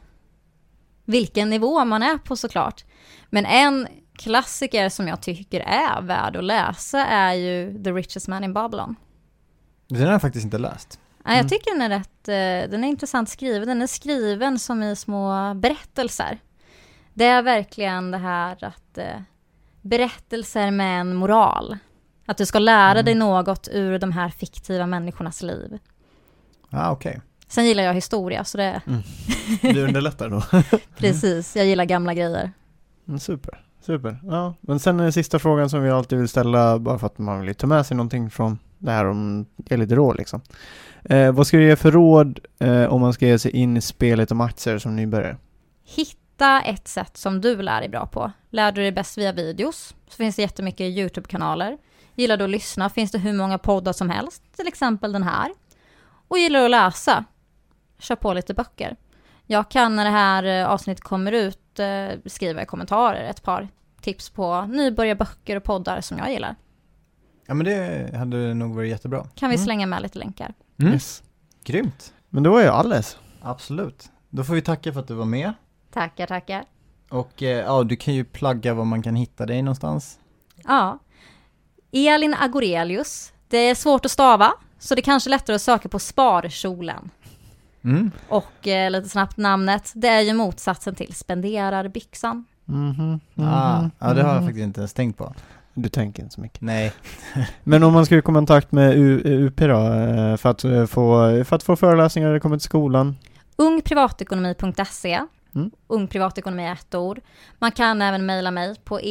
[SPEAKER 3] vilken nivå man är på, såklart. Men en klassiker som jag tycker är värd att läsa är ju The Richest Man in Babylon.
[SPEAKER 2] Den har jag faktiskt inte läst.
[SPEAKER 3] Ja, jag tycker den är intressant skriven. Den är skriven som i små berättelser. Det är verkligen det här att berättelser med en moral. Att du ska lära dig något ur de här fiktiva människornas liv.
[SPEAKER 2] Okej.
[SPEAKER 3] Sen gillar jag historia, så det...
[SPEAKER 4] Det underlättar då.
[SPEAKER 3] Precis, jag gillar gamla grejer.
[SPEAKER 4] Super. Ja, men sen är den sista frågan som vi alltid vill ställa, bara för att man vill ta med sig någonting från det här, om ge lite råd liksom. Vad ska du ge för råd om man ska ge sig in i spelet om aktier som nybörjare?
[SPEAKER 3] Hitta ett sätt som du lär dig bra på. Lär du dig bäst via videos, så finns det jättemycket YouTube-kanaler. Gillar du att lyssna, finns det hur många poddar som helst, till exempel den här. Och gillar du att läsa, kör på lite böcker. Jag kan, när det här avsnittet kommer ut, skriva i kommentarer ett par tips på nybörjarböcker och poddar som jag gillar.
[SPEAKER 2] Ja, men det hade nog varit jättebra.
[SPEAKER 3] Kan vi slänga med lite länkar.
[SPEAKER 4] Yes.
[SPEAKER 2] Grymt.
[SPEAKER 4] Men det var ju alles.
[SPEAKER 2] Absolut. Då får vi tacka för att du var med.
[SPEAKER 3] Tackar.
[SPEAKER 2] Och du kan ju plugga var man kan hitta dig någonstans.
[SPEAKER 3] Ja. Elin Agorelius. Det är svårt att stava, så det är kanske lättare att söka på Sparkjolen. Och lite snabbt namnet. Det är ju motsatsen till spenderarbyxan.
[SPEAKER 2] Ja, det har jag faktiskt inte ens tänkt på.
[SPEAKER 4] Du tänker inte så mycket.
[SPEAKER 2] Nej.
[SPEAKER 4] Men om man ska komma i kontakt med UP då, för att få föreläsningar eller komma till skolan?
[SPEAKER 3] Ungprivatekonomi.se. ungprivatekonomi är ett ord. Man kan även mejla mig på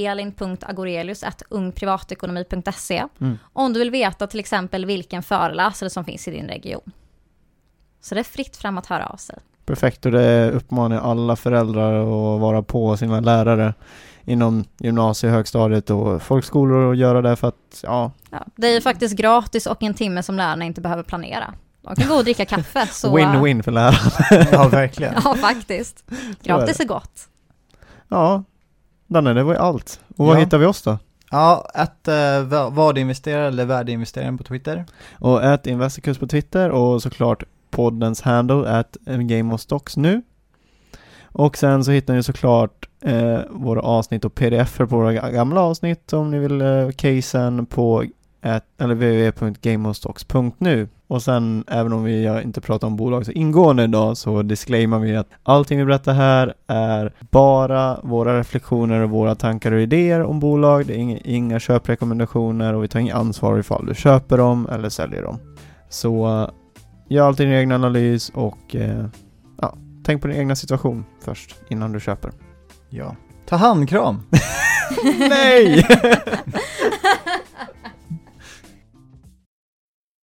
[SPEAKER 3] elin.agorelius@ungprivatekonomi.se om du vill veta till exempel vilken föreläsare som finns i din region. Så det är fritt fram att höra av sig.
[SPEAKER 4] Perfekt, och det uppmanar alla föräldrar att vara på sina lärare inom gymnasie, högstadiet och folkskolor och göra det för att,
[SPEAKER 3] ja, det är ju faktiskt gratis och en timme som lärarna inte behöver planera. De kan gå och dricka kaffe. Så...
[SPEAKER 4] Win-win för lärarna.
[SPEAKER 2] Ja, verkligen.
[SPEAKER 3] Ja, faktiskt. Gratis är gott.
[SPEAKER 4] Ja, Danne, det var ju allt. Och var hittar vi oss då?
[SPEAKER 2] Ja, vadinvesterare eller värdeinvesteraren på Twitter.
[SPEAKER 4] Och @investorkurs på Twitter och såklart poddens handle @GameOfStocks nu. Och sen så hittar ni såklart våra avsnitt och pdf-er på våra gamla avsnitt om ni vill casen på www.gameofstocks.nu. Och sen, även om vi inte pratar om bolag så ingående idag, så disclaimar vi att allting vi berättar här är bara våra reflektioner och våra tankar och idéer om bolag. Det är inga köprekommendationer och vi tar inget ansvar ifall du köper dem eller säljer dem. Så gör alltid din egen analys och tänk på din egna situation först innan du köper.
[SPEAKER 2] Ja. Ta handkram!
[SPEAKER 4] Nej!